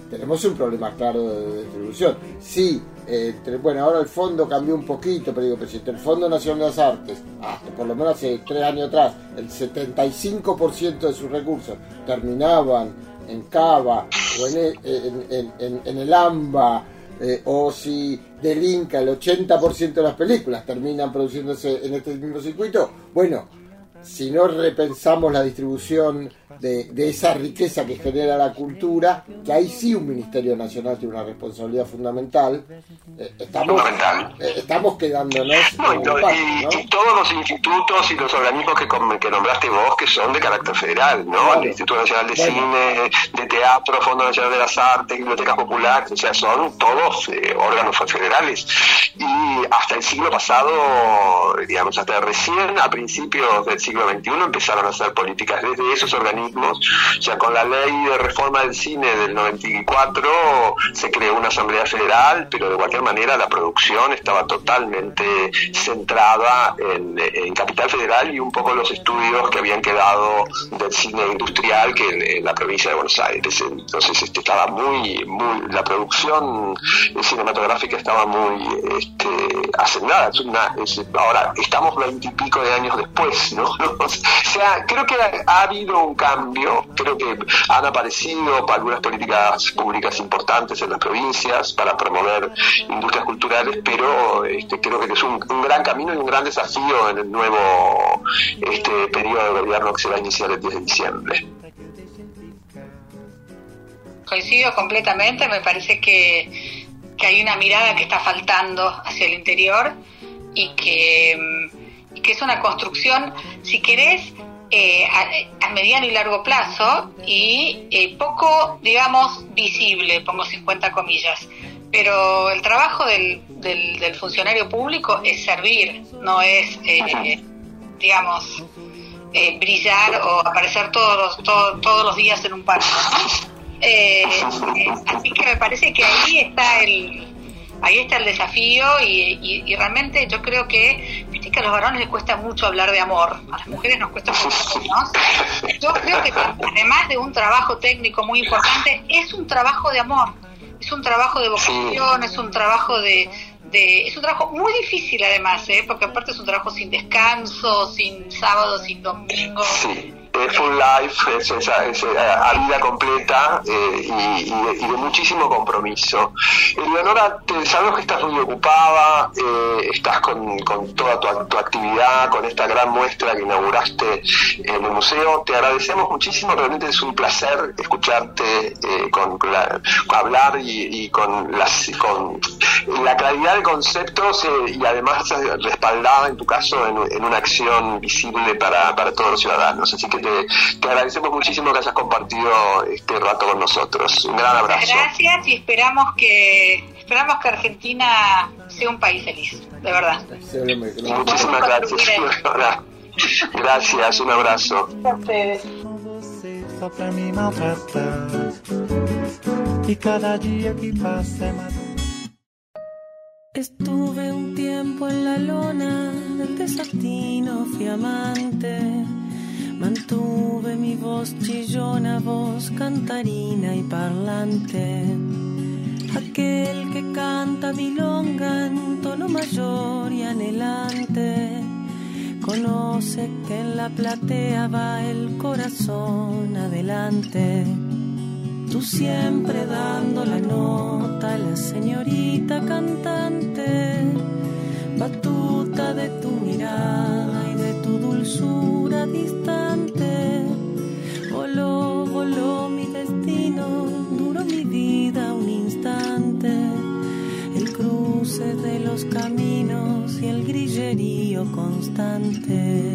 tenemos un problema claro de distribución. Sí, eh, entre, bueno, ahora el fondo cambió un poquito, pero digo, pero si el Fondo Nacional de las Artes, hasta por lo menos hace tres años atrás, el setenta y cinco por ciento de sus recursos terminaban en Cava o en el, en, en, en, en el AMBA, eh, o si del Inca el ochenta por ciento de las películas terminan produciéndose en este mismo circuito, bueno, si no repensamos la distribución de, de esa riqueza que genera la cultura, que ahí sí un Ministerio Nacional tiene una responsabilidad fundamental, eh, estamos, fundamental. Eh, estamos quedándonos no, en y, un paso, y, ¿no? y todos los institutos y los organismos que, que nombraste vos, que son de carácter federal, ¿no? Claro. El Instituto Nacional de bueno. Cine, de Teatro, Fondo Nacional de las Artes, Bibliotecas Populares, o sea, son todos eh, órganos federales. Y hasta el siglo pasado, digamos, hasta recién a principios del siglo veintiuno empezaron a hacer políticas desde esos organismos. O sea, con la ley de reforma del cine del noventa y cuatro se creó una asamblea federal, pero de cualquier manera la producción estaba totalmente centrada en, en Capital Federal y un poco los estudios que habían quedado del cine industrial que en, en la provincia de Buenos Aires. Entonces este, estaba muy, muy, la producción cinematográfica estaba muy este, hacendada. Es una, es, ahora estamos veintipico de años después, ¿no? O sea, creo que ha, ha habido un cambio, creo que han aparecido algunas políticas públicas importantes en las provincias para promover industrias culturales, pero este, creo que es un, un gran camino y un gran desafío en el nuevo este, periodo de gobierno que se va a iniciar el diez de diciembre. Coincido completamente, me parece que, que hay una mirada que está faltando hacia el interior y que, y que es una construcción, si querés, Eh, a, a mediano y largo plazo y eh, poco, digamos, visible, pongo cincuenta comillas, pero el trabajo del, del, del funcionario público es servir, no es, eh, digamos, eh, brillar o aparecer todos los, todo, todos los días en un parque, ¿no? Eh, eh, así que me parece que ahí está el ahí está el desafío y, y, y realmente yo creo que, viste que a los varones les cuesta mucho hablar de amor, a las mujeres nos cuesta mucho, ¿no? Yo creo que además de un trabajo técnico muy importante, es un trabajo de amor, es un trabajo de vocación, es un trabajo de, de es un trabajo muy difícil además, ¿eh? Porque aparte es un trabajo sin descanso, sin sábado, sin domingo. Sí. Full life, es esa, es a vida completa eh, y, y, de, y de muchísimo compromiso. Eleonora, te, sabemos que estás muy ocupada, eh, estás con, con toda tu, tu actividad, con esta gran muestra que inauguraste en el museo. Te agradecemos muchísimo, realmente es un placer escucharte eh, con, con la, hablar y, y con, las, con la claridad de conceptos eh, y además respaldada en tu caso en, en una acción visible para, para todos los ciudadanos. Así que te Te, te agradecemos muchísimo que hayas compartido este rato con nosotros. Un gran abrazo. Gracias y esperamos que esperamos que Argentina sea un país feliz, de verdad. Muchísimas gracias. Gracias, un abrazo. A ustedes. Só pra me maltratar y cada día que pasa é mais. Estuve un tiempo en la lona del desatino, fui amante. Mantuve mi voz chillona, voz cantarina y parlante. Aquel que canta milonga en tono mayor y anhelante, conoce que en la platea va el corazón adelante. Tú siempre dando la nota, la señorita cantante, batuta de tu mirada y de tu dulzura distante. Voló, voló mi destino, duró mi vida un instante. El cruce de los caminos y el grillerío constante.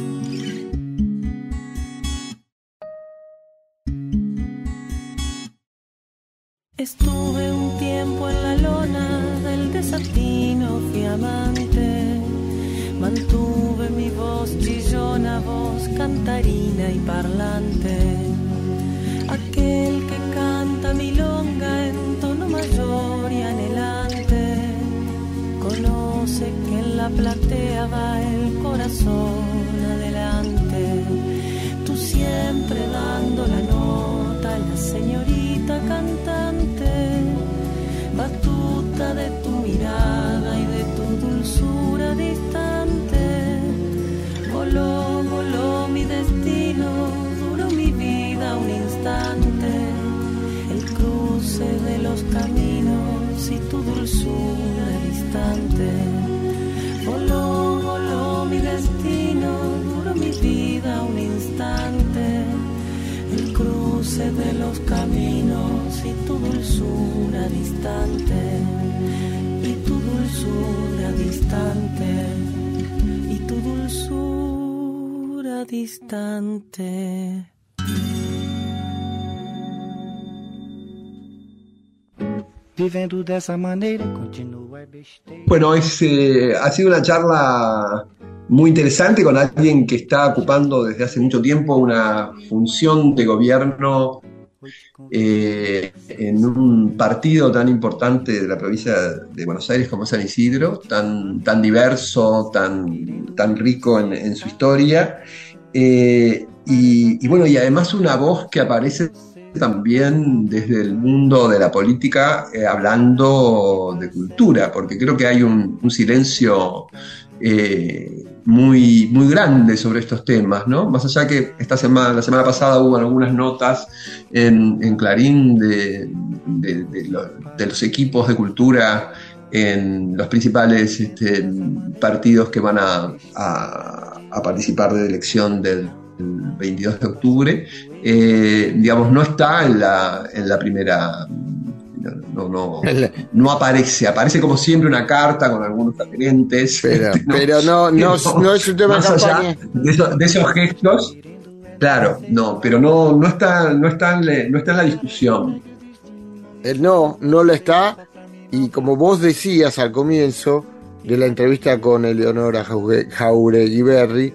Estuve un tiempo en la lona del desatino, fui amante. Mantuve mi voz chillona, voz cantarina y parlante. Aquel que canta milonga en tono mayor y anhelante, conoce que en la platea va el corazón adelante. Tú siempre dando la nota, la señorita cantante, dulzura distante. Voló, voló mi destino, duró mi vida un instante. El cruce de los caminos y tu dulzura distante. Y tu dulzura distante. Y tu dulzura distante. Vivendo dessa maneira, continua a besteira. Bueno, es, eh, ha sido una charla muy interesante con alguien que está ocupando desde hace mucho tiempo una función de gobierno eh, en un partido tan importante de la provincia de Buenos Aires como San Isidro, tan, tan diverso, tan, tan rico en, en su historia. Eh, y, y bueno, y además una voz que aparece también desde el mundo de la política, eh, hablando de cultura, porque creo que hay un, un silencio eh, muy, muy grande sobre estos temas, ¿no? Más allá que esta semana, la semana pasada hubo algunas notas en, en Clarín de, de, de, lo, de los equipos de cultura en los principales este, partidos que van a, a, a participar de la elección del el veintidós de octubre, eh, digamos, no está en la, en la primera, no, no, no aparece, aparece como siempre una carta con algunos referentes. Pero no, pero no, no, no, no es un tema de campaña. De, eso, de esos gestos, claro, no, pero no, no está, no está en, no está en la discusión. No, no lo está, y como vos decías al comienzo de la entrevista con Eleonora Jauregui Berri,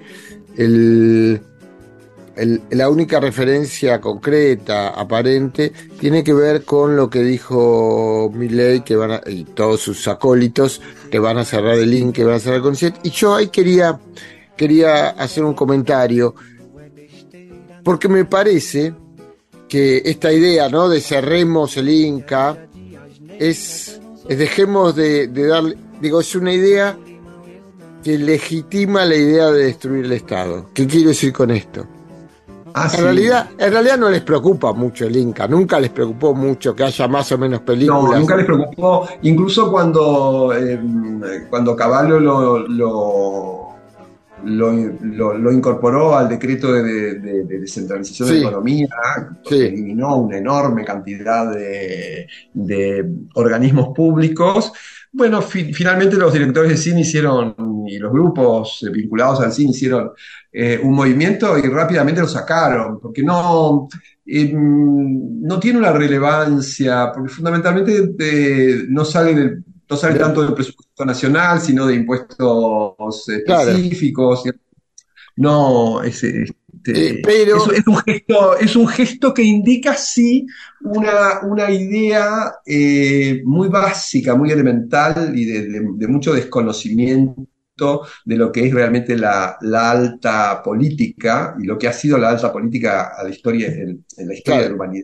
el El, la única referencia concreta, aparente, tiene que ver con lo que dijo Milei, que van a, y todos sus acólitos, que van a cerrar el link, que van a cerrar el concierto. Y yo ahí quería, quería hacer un comentario, porque me parece que esta idea, ¿no?, de cerremos el Inca, es, es dejemos de, de darle, digo, es una idea que legitima la idea de destruir el Estado. ¿Qué quiero decir con esto? Ah, en, sí. realidad, en realidad no les preocupa mucho el Inca, nunca les preocupó mucho que haya más o menos películas. No, nunca les preocupó, incluso cuando, eh, cuando Cavallo lo, lo, lo, lo, lo incorporó al decreto de, de, de descentralización sí. de la economía, que sí. eliminó una enorme cantidad de, de organismos públicos. Bueno, fi- finalmente los directores de cine hicieron, y los grupos vinculados al cine hicieron eh, un movimiento y rápidamente lo sacaron, porque no, eh, no tiene una relevancia, porque fundamentalmente eh, no sale, del, no sale tanto del presupuesto nacional, sino de impuestos específicos. Claro. No, es, este, eh, pero... es, es, un gesto, es un gesto que indica, sí, una, una idea eh, muy básica, muy elemental y de, de, de mucho desconocimiento de lo que es realmente la, la alta política y lo que ha sido la alta política a la historia, en, en la historia claro. de la humanidad,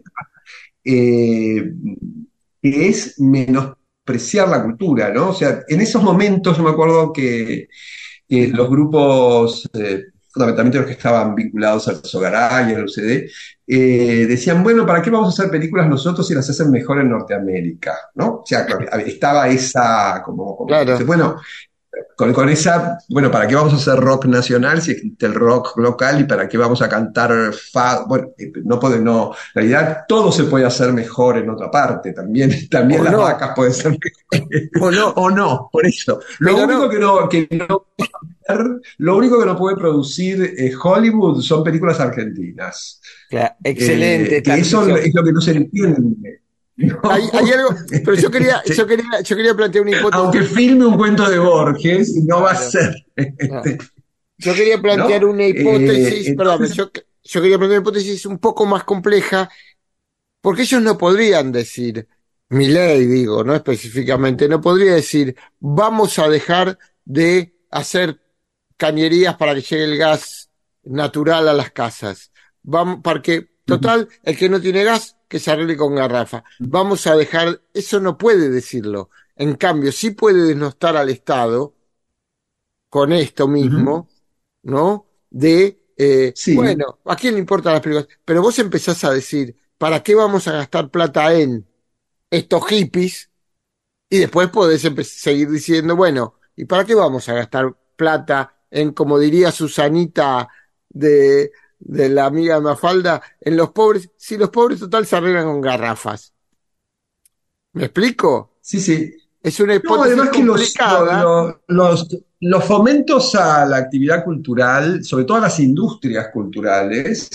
eh, que es menospreciar la cultura, ¿no? O sea, en esos momentos yo me acuerdo que, que los grupos... Eh, fundamentalmente los que estaban vinculados al Sogaray y al U C D, eh, decían, bueno, ¿para qué vamos a hacer películas nosotros si las hacen mejor en Norteamérica? ¿No? O sea, estaba esa, como, como claro. bueno, con, con esa, bueno, ¿para qué vamos a hacer rock nacional si existe el rock local y para qué vamos a cantar fa? Bueno, no puede, no, en realidad todo se puede hacer mejor en otra parte, también, también las no. vacas pueden ser mejores. O no, o no, por eso. Lo Pero único no. que no, que no Lo único que no puede producir eh, Hollywood son películas argentinas. Claro, excelente. Eh, que eso es lo que no se entiende. No. Hay, hay algo, pero yo quería, yo quería, yo quería plantear una hipótesis. Aunque filme un cuento de Borges, no va a ser. No. Yo quería plantear ¿no? una hipótesis, eh, perdón, entonces... yo, yo quería plantear una hipótesis un poco más compleja, porque ellos no podrían decir, Milei digo, no específicamente, no podría decir, vamos a dejar de hacer cañerías para que llegue el gas natural a las casas. Vamos, porque, total, el que no tiene gas, que se arregle con garrafa. Vamos a dejar, eso no puede decirlo. En cambio, sí puede denostar al Estado con esto mismo, uh-huh. ¿no? De, eh, sí. bueno, ¿a quién le importan las películas? Pero vos empezás a decir, ¿para qué vamos a gastar plata en estos hippies Y después podés empe- seguir diciendo, bueno, ¿y para qué vamos a gastar plata en, como diría Susanita de, de la amiga Mafalda, en los pobres, si los pobres total se arreglan con garrafas? ¿Me explico? Sí, sí. Es una No, hipótesis además que los, complicada. lo- los, los fomentos a la actividad cultural, sobre todo a las industrias culturales,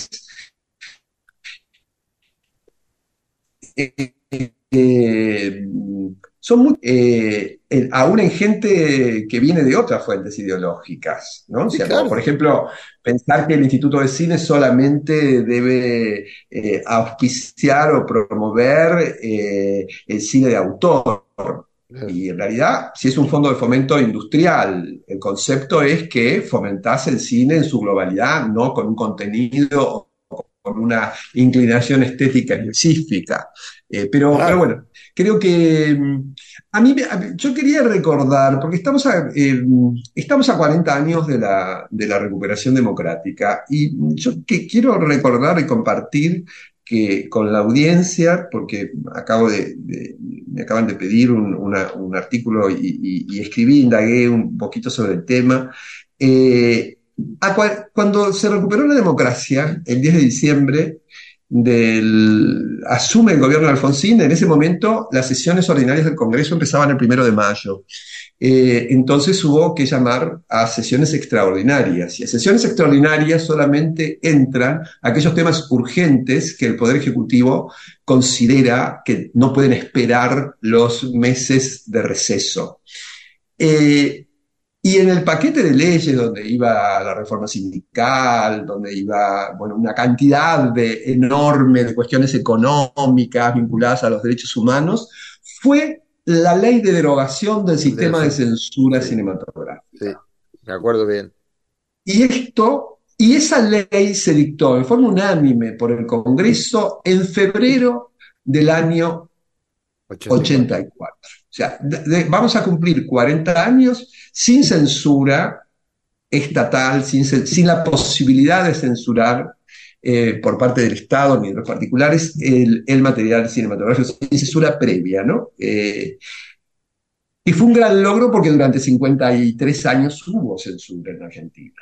eh, eh, son muy, eh, en- aún en gente que viene de otras fuentes ideológicas, ¿no? O Sí, sea, como, por claro. ejemplo, pensar que el Instituto de Cine solamente debe eh, auspiciar o promover eh, el cine de autor. Y en realidad, si es un fondo de fomento industrial, el concepto es que fomentás el cine en su globalidad, no con un contenido o con una inclinación estética específica. Eh, pero, pero Claro. bueno, creo que mm, a mí, me- a mí- yo quería recordar, porque estamos a, eh, estamos a cuarenta años de la, de la recuperación democrática, y yo que quiero recordar y compartir que con la audiencia, porque acabo de, de- me acaban de pedir un, una- un artículo y, y- y escribí, indagué un poquito sobre el tema. eh, a cua- Cuando se recuperó la democracia, el diez de diciembre, del, asume el gobierno de Alfonsín, en ese momento las sesiones ordinarias del Congreso empezaban el primero de mayo. Eh, entonces hubo que llamar a sesiones extraordinarias. Y a sesiones extraordinarias solamente entran aquellos temas urgentes que el Poder Ejecutivo considera que no pueden esperar los meses de receso. Eh, y en el paquete de leyes donde iba la reforma sindical, donde iba, bueno, una cantidad de, enorme de cuestiones económicas vinculadas a los derechos humanos, fue la ley de derogación del sistema de censura Sí, cinematográfica. sí, me acuerdo bien. Y esto, y esa ley se dictó en forma unánime por el Congreso en febrero del año ochenta y cuatro. ochenta y cuatro. O sea, de- de- vamos a cumplir cuarenta años sin censura estatal, sin, cen- sin la posibilidad de censurar eh, por parte del Estado ni de los particulares el, el material cinematográfico, sin censura previa, ¿no? Eh, y fue un gran logro porque durante cincuenta y tres años hubo censura en Argentina.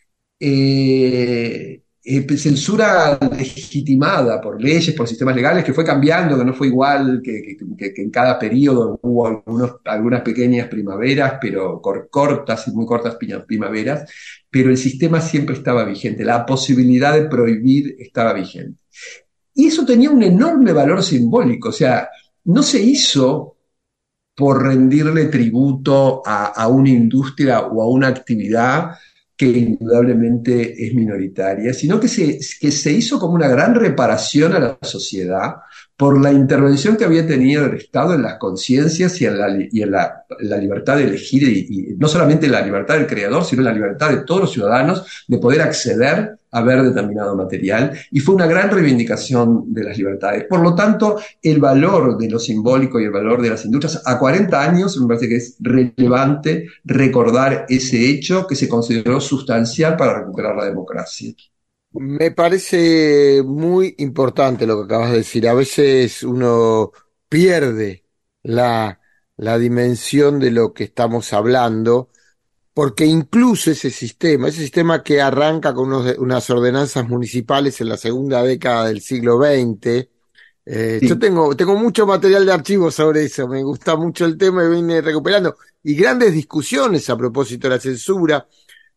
Eh, eh, Censura legitimada por leyes, por sistemas legales, que fue cambiando, que no fue igual, que, que- que- que en cada periodo hubo algunos- algunas pequeñas primaveras, pero cor- cortas y muy cortas pi- primaveras, pero el sistema siempre estaba vigente, la posibilidad de prohibir estaba vigente. Y eso tenía un enorme valor simbólico, o sea, no se hizo por rendirle tributo a, a una industria o a una actividad que indudablemente es minoritaria, sino que se, que se hizo como una gran reparación a la sociedad por la intervención que había tenido el Estado en las conciencias y en, la, y en la, la libertad de elegir, y, y no solamente la libertad del creador, sino la libertad de todos los ciudadanos de poder acceder a ver determinado material, y fue una gran reivindicación de las libertades. Por lo tanto, el valor de lo simbólico y el valor de las industrias, a cuarenta años, me parece que es relevante recordar ese hecho que se consideró sustancial para recuperar la democracia. Me parece muy importante lo que acabas de decir. A veces uno pierde la, la dimensión de lo que estamos hablando, porque incluso ese sistema, ese sistema que arranca con unos- unas ordenanzas municipales en la segunda década del siglo veinte, eh, yo Sí. tengo, tengo mucho material de archivo sobre eso, me gusta mucho el tema y vine recuperando, y grandes discusiones a propósito de la censura.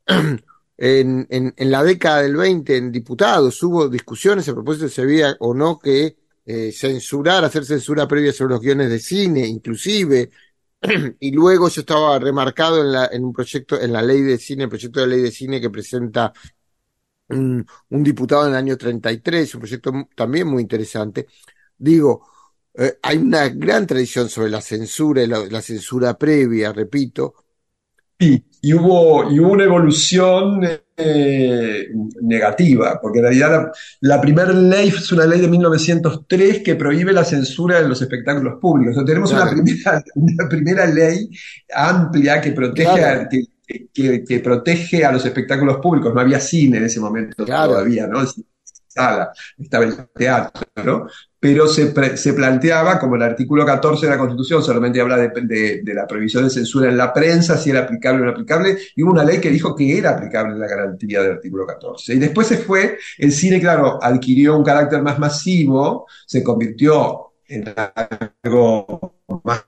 En, en, en la década del veinte, en diputados, hubo discusiones a propósito de si había o no que eh, censurar, hacer censura previa sobre los guiones de cine, inclusive, y luego eso estaba remarcado en la, en un proyecto, en la ley de cine, el proyecto de ley de cine que presenta un, un diputado en el año treinta y tres, un proyecto mu- también muy interesante. Digo, eh, hay una gran tradición sobre la censura y la, la censura previa, repito. Sí, y hubo, y hubo una evolución eh, negativa, porque en realidad la, la primera ley es una ley de mil novecientos tres que prohíbe la censura en los espectáculos públicos. Entonces, tenemos una Claro, primera, una primera ley amplia que protege claro, a, que, que- que protege a los espectáculos públicos. No había cine en ese momento claro. todavía, ¿no? sala, estaba el teatro, pero se, pre, se planteaba, como el artículo catorce de la Constitución solamente habla de, de, de la prohibición de censura en la prensa, si era aplicable o no aplicable, y hubo una ley que dijo que era aplicable la garantía del artículo catorce. Y después se fue, el cine, claro, adquirió un carácter más masivo, se convirtió en algo más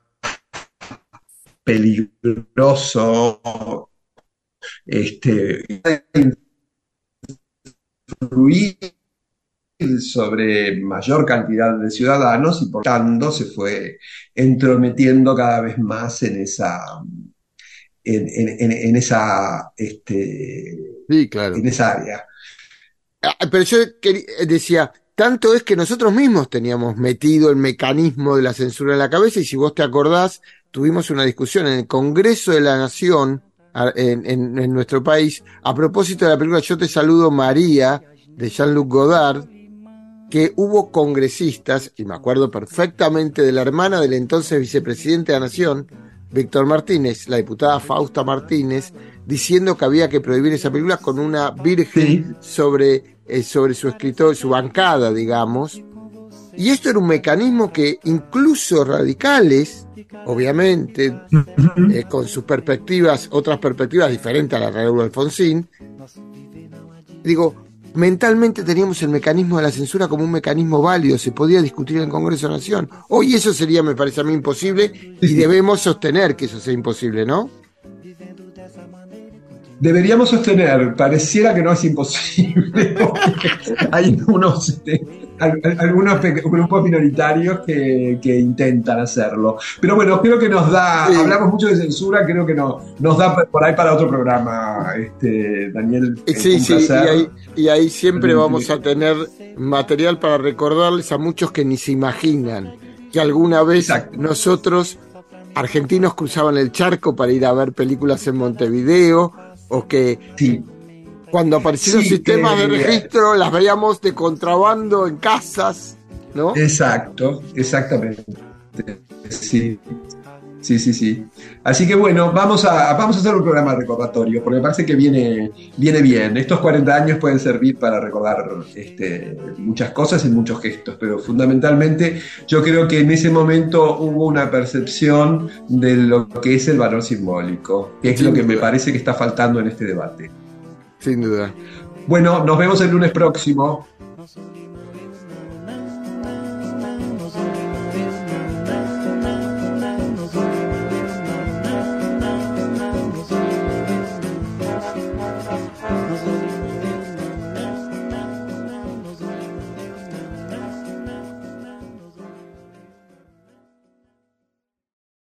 peligroso, este, influir sobre mayor cantidad de ciudadanos y por tanto se fue entrometiendo cada vez más en esa en, en, en esa este, sí, claro. en esa área. Pero yo quería, decía, tanto es que nosotros mismos teníamos metido el mecanismo de la censura en la cabeza, y si vos te acordás, tuvimos una discusión en el Congreso de la Nación en, en, en nuestro país a propósito de la película Yo te saludo María de Jean-Luc Godard, que hubo congresistas, y me acuerdo perfectamente de la hermana del entonces vicepresidente de la Nación, Víctor Martínez, la diputada Fausta Martínez, diciendo que había que prohibir esa película con una virgen sí. sobre, eh, sobre su escritor, su bancada, digamos. Y esto era un mecanismo que incluso radicales, obviamente, eh, con sus perspectivas, otras perspectivas diferentes a la de Raúl Alfonsín, digo, mentalmente teníamos el mecanismo de la censura como un mecanismo válido, se podía discutir en el Congreso de la Nación. Hoy eso sería, me parece a mí, imposible, y debemos sostener que eso sea imposible, ¿no? Deberíamos sostener, pareciera que no es imposible, hay unos, este, algunos grupos minoritarios que, que intentan hacerlo. Pero bueno, creo que nos da, sí. hablamos mucho de censura, creo que no, nos da por ahí para otro programa, este, Daniel. Sí, sí, y ahí, y ahí siempre vamos a tener material para recordarles a muchos que ni se imaginan que alguna vez Exacto. nosotros, argentinos, cruzaban el charco para ir a ver películas en Montevideo, o que sí. cuando aparecieron sí, sistemas que... de registro las veíamos de contrabando en casas, ¿no? Exacto, exactamente. Sí, sí, sí, sí. Así que bueno, vamos a, vamos a hacer un programa recordatorio, porque me parece que viene, viene bien. Estos cuarenta años pueden servir para recordar este, muchas cosas y muchos gestos, pero fundamentalmente yo creo que en ese momento hubo una percepción de lo que es el valor simbólico, que es Sin lo que duda. me parece que está faltando en este debate. Sin duda. Bueno, nos vemos el lunes próximo.